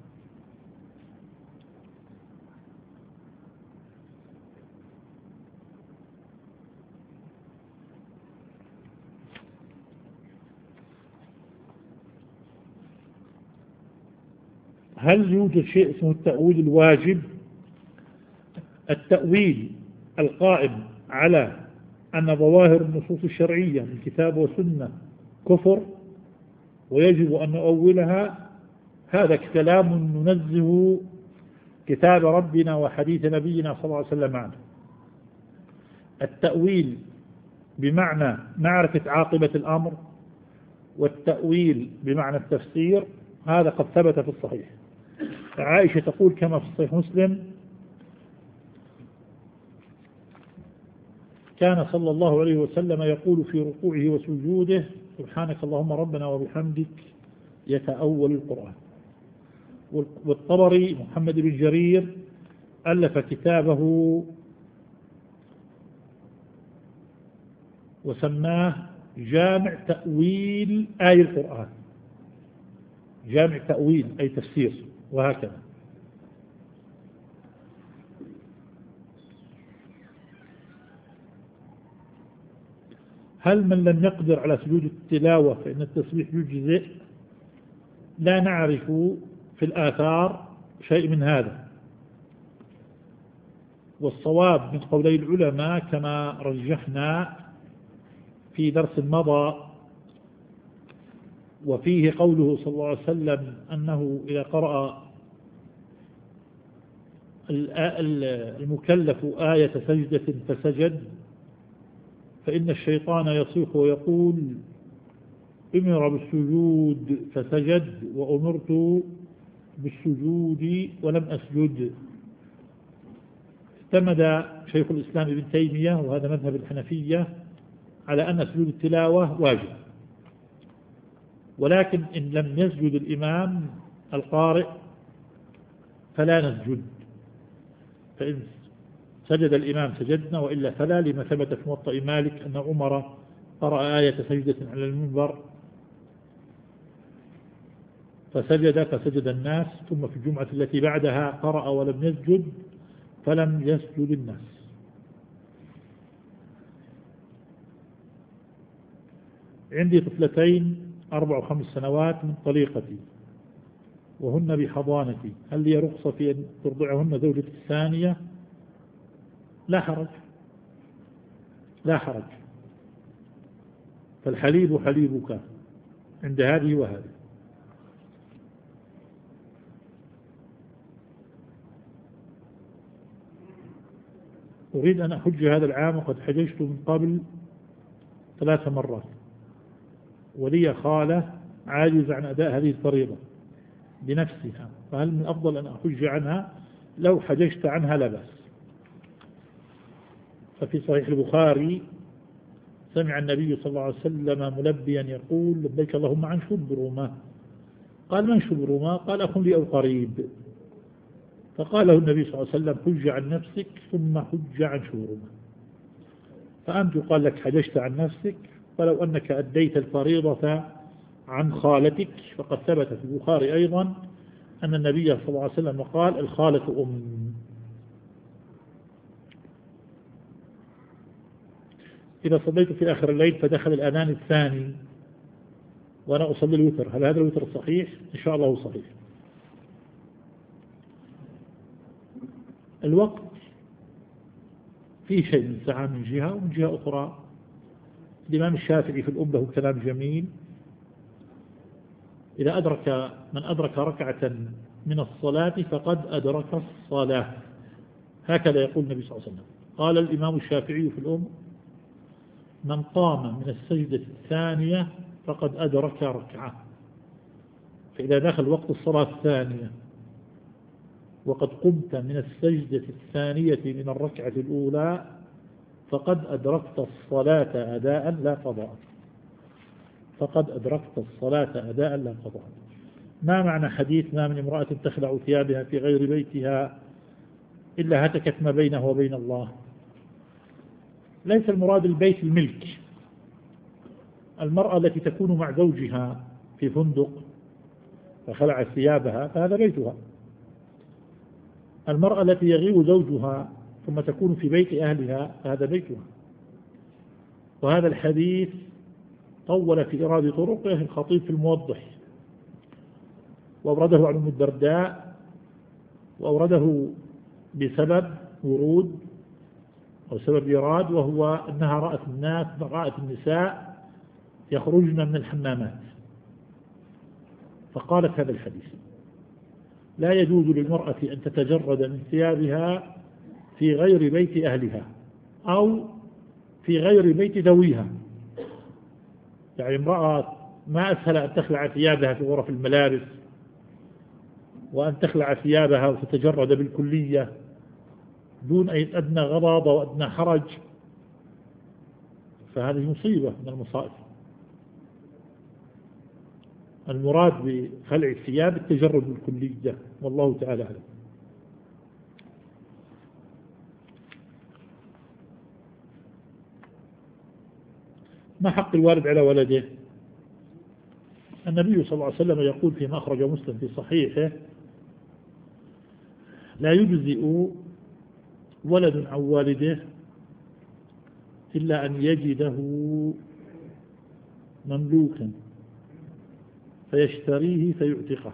هل يوجد شيء اسمه التأويل الواجب؟ التأويل القائم على أن ظواهر النصوص الشرعية من الكتاب والسنة كفر ويجب أن نؤولها، هذا كلام ننزه كتاب ربنا وحديث نبينا صلى الله عليه وسلم عنه. التأويل بمعنى معرفة عاقبة الأمر، والتأويل بمعنى التفسير، هذا قد ثبت في الصحيح. عائشة تقول كما في صحيح مسلم كان صلى الله عليه وسلم يقول في ركوعه وسجوده سبحانك اللهم ربنا وبحمدك يتأول القرآن. والطبري محمد بن جرير ألف كتابه وسماه جامع تأويل آي القرآن، جامع تأويل أي تفسير، وهكذا. هل من لم يقدر على سجود التلاوة فإن التسبيح يجزئ؟ لا نعرف في الآثار شيء من هذا، والصواب من قولي العلماء كما رجحنا في درس مضى، وفيه قوله صلى الله عليه وسلم أنه إذا قرأ المكلف آية سجدة فسجد فإن الشيطان يصيح ويقول أمر بالسجود فسجد وأمرت بالسجود ولم أسجد. اعتمد شيخ الإسلام ابن تيمية وهذا مذهب الحنفية على أن سجود التلاوة واجب، ولكن إن لم يسجد الإمام القارئ فلا نسجد، فإن سجد الإمام سجدنا وإلا فلا، لما ثبت في موطأ مالك أن عمر قرأ آية سجدة على المنبر فسجد فسجد الناس، ثم في الجمعة التي بعدها قرأ ولم يسجد فلم يسجد الناس. عندي طفلتين أربع وخمس سنوات من طليقتي وهن بحضانتي، هل لي رخصة في أن ترضعهن زوجتي الثانية؟ لا حرج، لا حرج، فالحليب حليبك عند هذه وهذه. أريد أن أحج هذا العام وقد حججت من قبل ثلاث مرات، ولي خالة عاجز عن أداء هذه الفريضة بنفسها، فهل من الأفضل أن أحج عنها؟ لو حججت عنها لا بأس. ففي صحيح البخاري سمع النبي صلى الله عليه وسلم ملبيا يقول لبيك اللهم عن شبرمة، قال من شبرمة؟ قال أخ لي أو قريب، فقال له النبي صلى الله عليه وسلم حج عن نفسك ثم حج عن شبرمة. فأنت قال لك حججت عن نفسك، فلو أنك أديت الفريضة عن خالتك، فقد ثبت في البخاري أيضا أن النبي صلى الله عليه وسلم قال الخالة أم. إذا صليت في آخر الليل فدخل الأذان الثاني وأنا أصلي الوتر، هل هذا الوتر صحيح؟ إن شاء الله صحيح. الوقت فيه شيء من ساعة من جهة، ومن جهة أخرى الإمام الشافعي في الأم له كلام جميل، إذا أدرك من أدرك ركعة من الصلاة فقد أدرك الصلاة، هكذا يقول النبي صلى الله عليه وسلم. قال الإمام الشافعي في الأم من قام من السجدة الثانية فقد أدرك ركعة، فإذا دخل وقت الصلاة الثانية وقد قمت من السجدة الثانية من الركعة الأولى فقد أدركت الصلاة أداء لا قضاء، فقد أدركت الصلاة أداء لا قضاء. ما معنى حديث ما من امرأة تخلع ثيابها في غير بيتها إلا هتكت ما بينه وبين الله؟ ليس المراد البيت الملك، المرأة التي تكون مع زوجها في فندق فخلع ثيابها فهذا بيتها. المرأة التي يغيب زوجها ثم تكون في بيت أهلها فهذا بيتها. وهذا الحديث طول في إرادة طرقه الخطيب في الموضح، وأورده عن أم الدرداء، وأورده بسبب ورود أو سبب إيراد، وهو أنها رأت الناس رأت النساء يخرجن من الحمامات فقالت هذا الحديث. لا يجوز للمرأة أن تتجرد من ثيابها في غير بيت أهلها أو في غير بيت ذويها. يعني امرأة ما أسهل أن تخلع ثيابها في غرف الملابس وأن تخلع ثيابها وتتجرد بالكلية دون أي أدنى غضاضة وأدنى حرج، فهذه مصيبة من المصائب. المراد بخلع الثياب التجرد بالكلية، والله تعالى أعلم. ما حق الوالد على ولده؟ النبي صلى الله عليه وسلم يقول فيما أخرج مسلم في صحيحه لا يجزئ ولد عن والده إلا أن يجده مملوكا فيشتريه فيعتقه،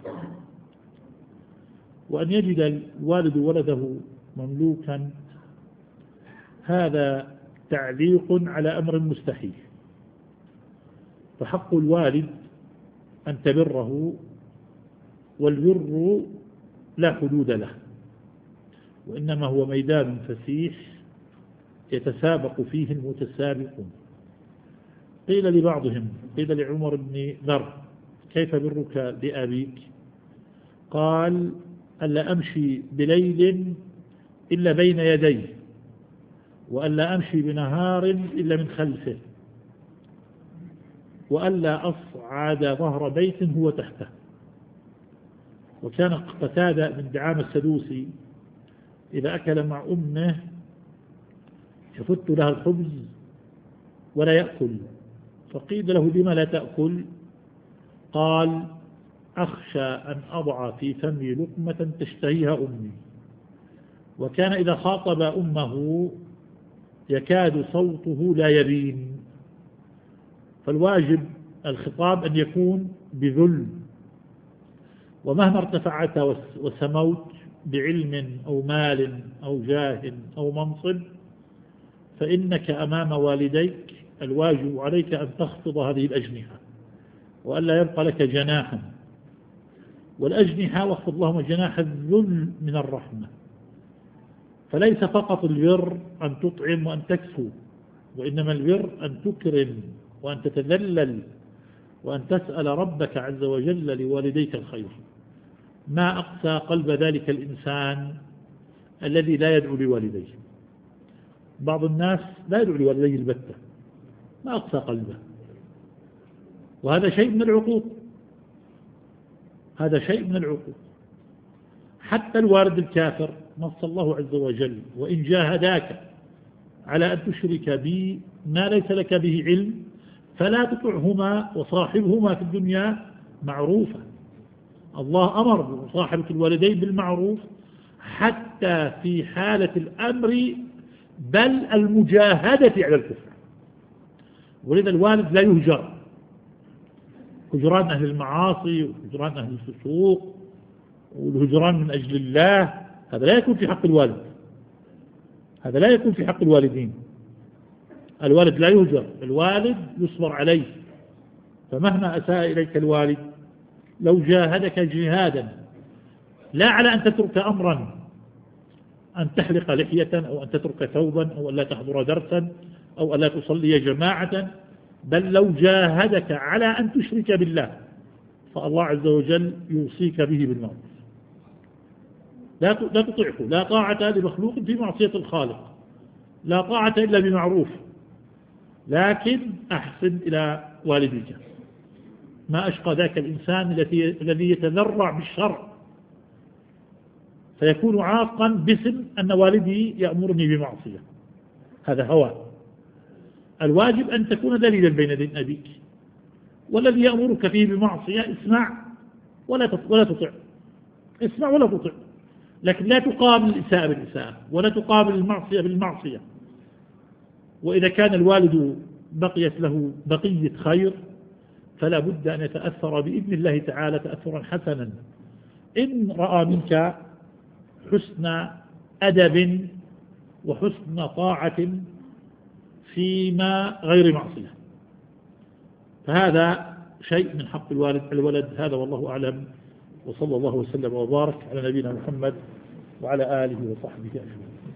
وأن يجد الوالد ولده مملوكا هذا تعليق على أمر مستحيل. فحق الوالد أن تبره، والبر لا حدود له، وإنما هو ميدان فسيح يتسابق فيه المتسابقون. قيل لبعضهم، قيل لعمر بن ذر: كيف برك لأبيك؟ قال: ألا أمشي بليل إلا بين يديه، وألا أمشي بنهار إلا من خلفه، وألا أصعد ظهر بيت هو تحته. وكان قتادة بن دعامة السدوسي إذا أكل مع أمه يفت لها الخبز ولا يأكل، فقيل له: لما لا تأكل؟ قال: أخشى أن أضع في فمي لقمة تشتهيها أمي. وكان إذا خاطب أمه يكاد صوته لا يبين. فالواجب الخطاب أن يكون بذل، ومهما ارتفعت وسموت بعلم أو مال أو جاه أو منصب، فإنك أمام والديك الواجب عليك أن تخفض هذه الأجنحة، وألا يبقى لك جناحا. والأجنحة واخفض لهم جناح الذل من الرحمة. فليس فقط البر أن تطعم وأن تكسو، وإنما البر أن تكرم وأن تتذلل وأن تسأل ربك عز وجل لوالديك الخير. ما أقسى قلب ذلك الإنسان الذي لا يدعو لوالديه. بعض الناس لا يدعو لوالديه البتة، ما أقسى قلبه، وهذا شيء من العقوق، هذا شيء من العقوق. حتى الوالد الكافر نص الله عز وجل: وإن جاهداك على أن تشرك بي ما ليس لك به علم فلا تطعهما وصاحبهما في الدنيا معروفا. الله أمر بمصاحبة الوالدين بالمعروف حتى في حالة الأمر بل المجاهدة على الكفر. ولذا الوالد لا يهجر، هجران أهل المعاصي وهجران أهل الفسوق والهجران من أجل الله، هذا لا يكون في حق الوالد، هذا لا يكون في حق الوالدين. الوالد لا يهجر، الوالد يصبر عليه. فمهما أساء إليك الوالد لو جاهدك جهادا لا على أن تترك أمرا، أن تحلق لحية أو أن تترك ثوبا أو أن لا تحضر درسا أو أن لا تصلي جماعة، بل لو جاهدك على أن تشرك بالله فالله عز وجل يوصيك به بالمعروف. لا تطيعه، لا طاعة لمخلوق في معصية الخالق، لا طاعة إلا بمعروف، لكن أحسن إلى والديك. ما أشقى ذاك الإنسان الذي يتذرع بالشرع فيكون عاقا باسم أن والدي يأمرني بمعصية، هذا هوى. الواجب أن تكون دليلا بين يدي أبيك، والذي يأمرك فيه بمعصية اسمع ولا ولا تطع، اسمع ولا تطع، لكن لا تقابل الإساءة بالإساءة ولا تقابل المعصية بالمعصية. وإذا كان الوالد بقيت له بقية خير فلا بد أن يتأثر بإذن الله تعالى تأثرا حسنا. إن رأى منك حسن أدب وحسن طاعة فيما غير معصية فهذا شيء من حق الوالد الولد. هذا والله أعلم، وصلى الله وسلم وبارك على نبينا محمد وعلى آله وصحبه أجمعين.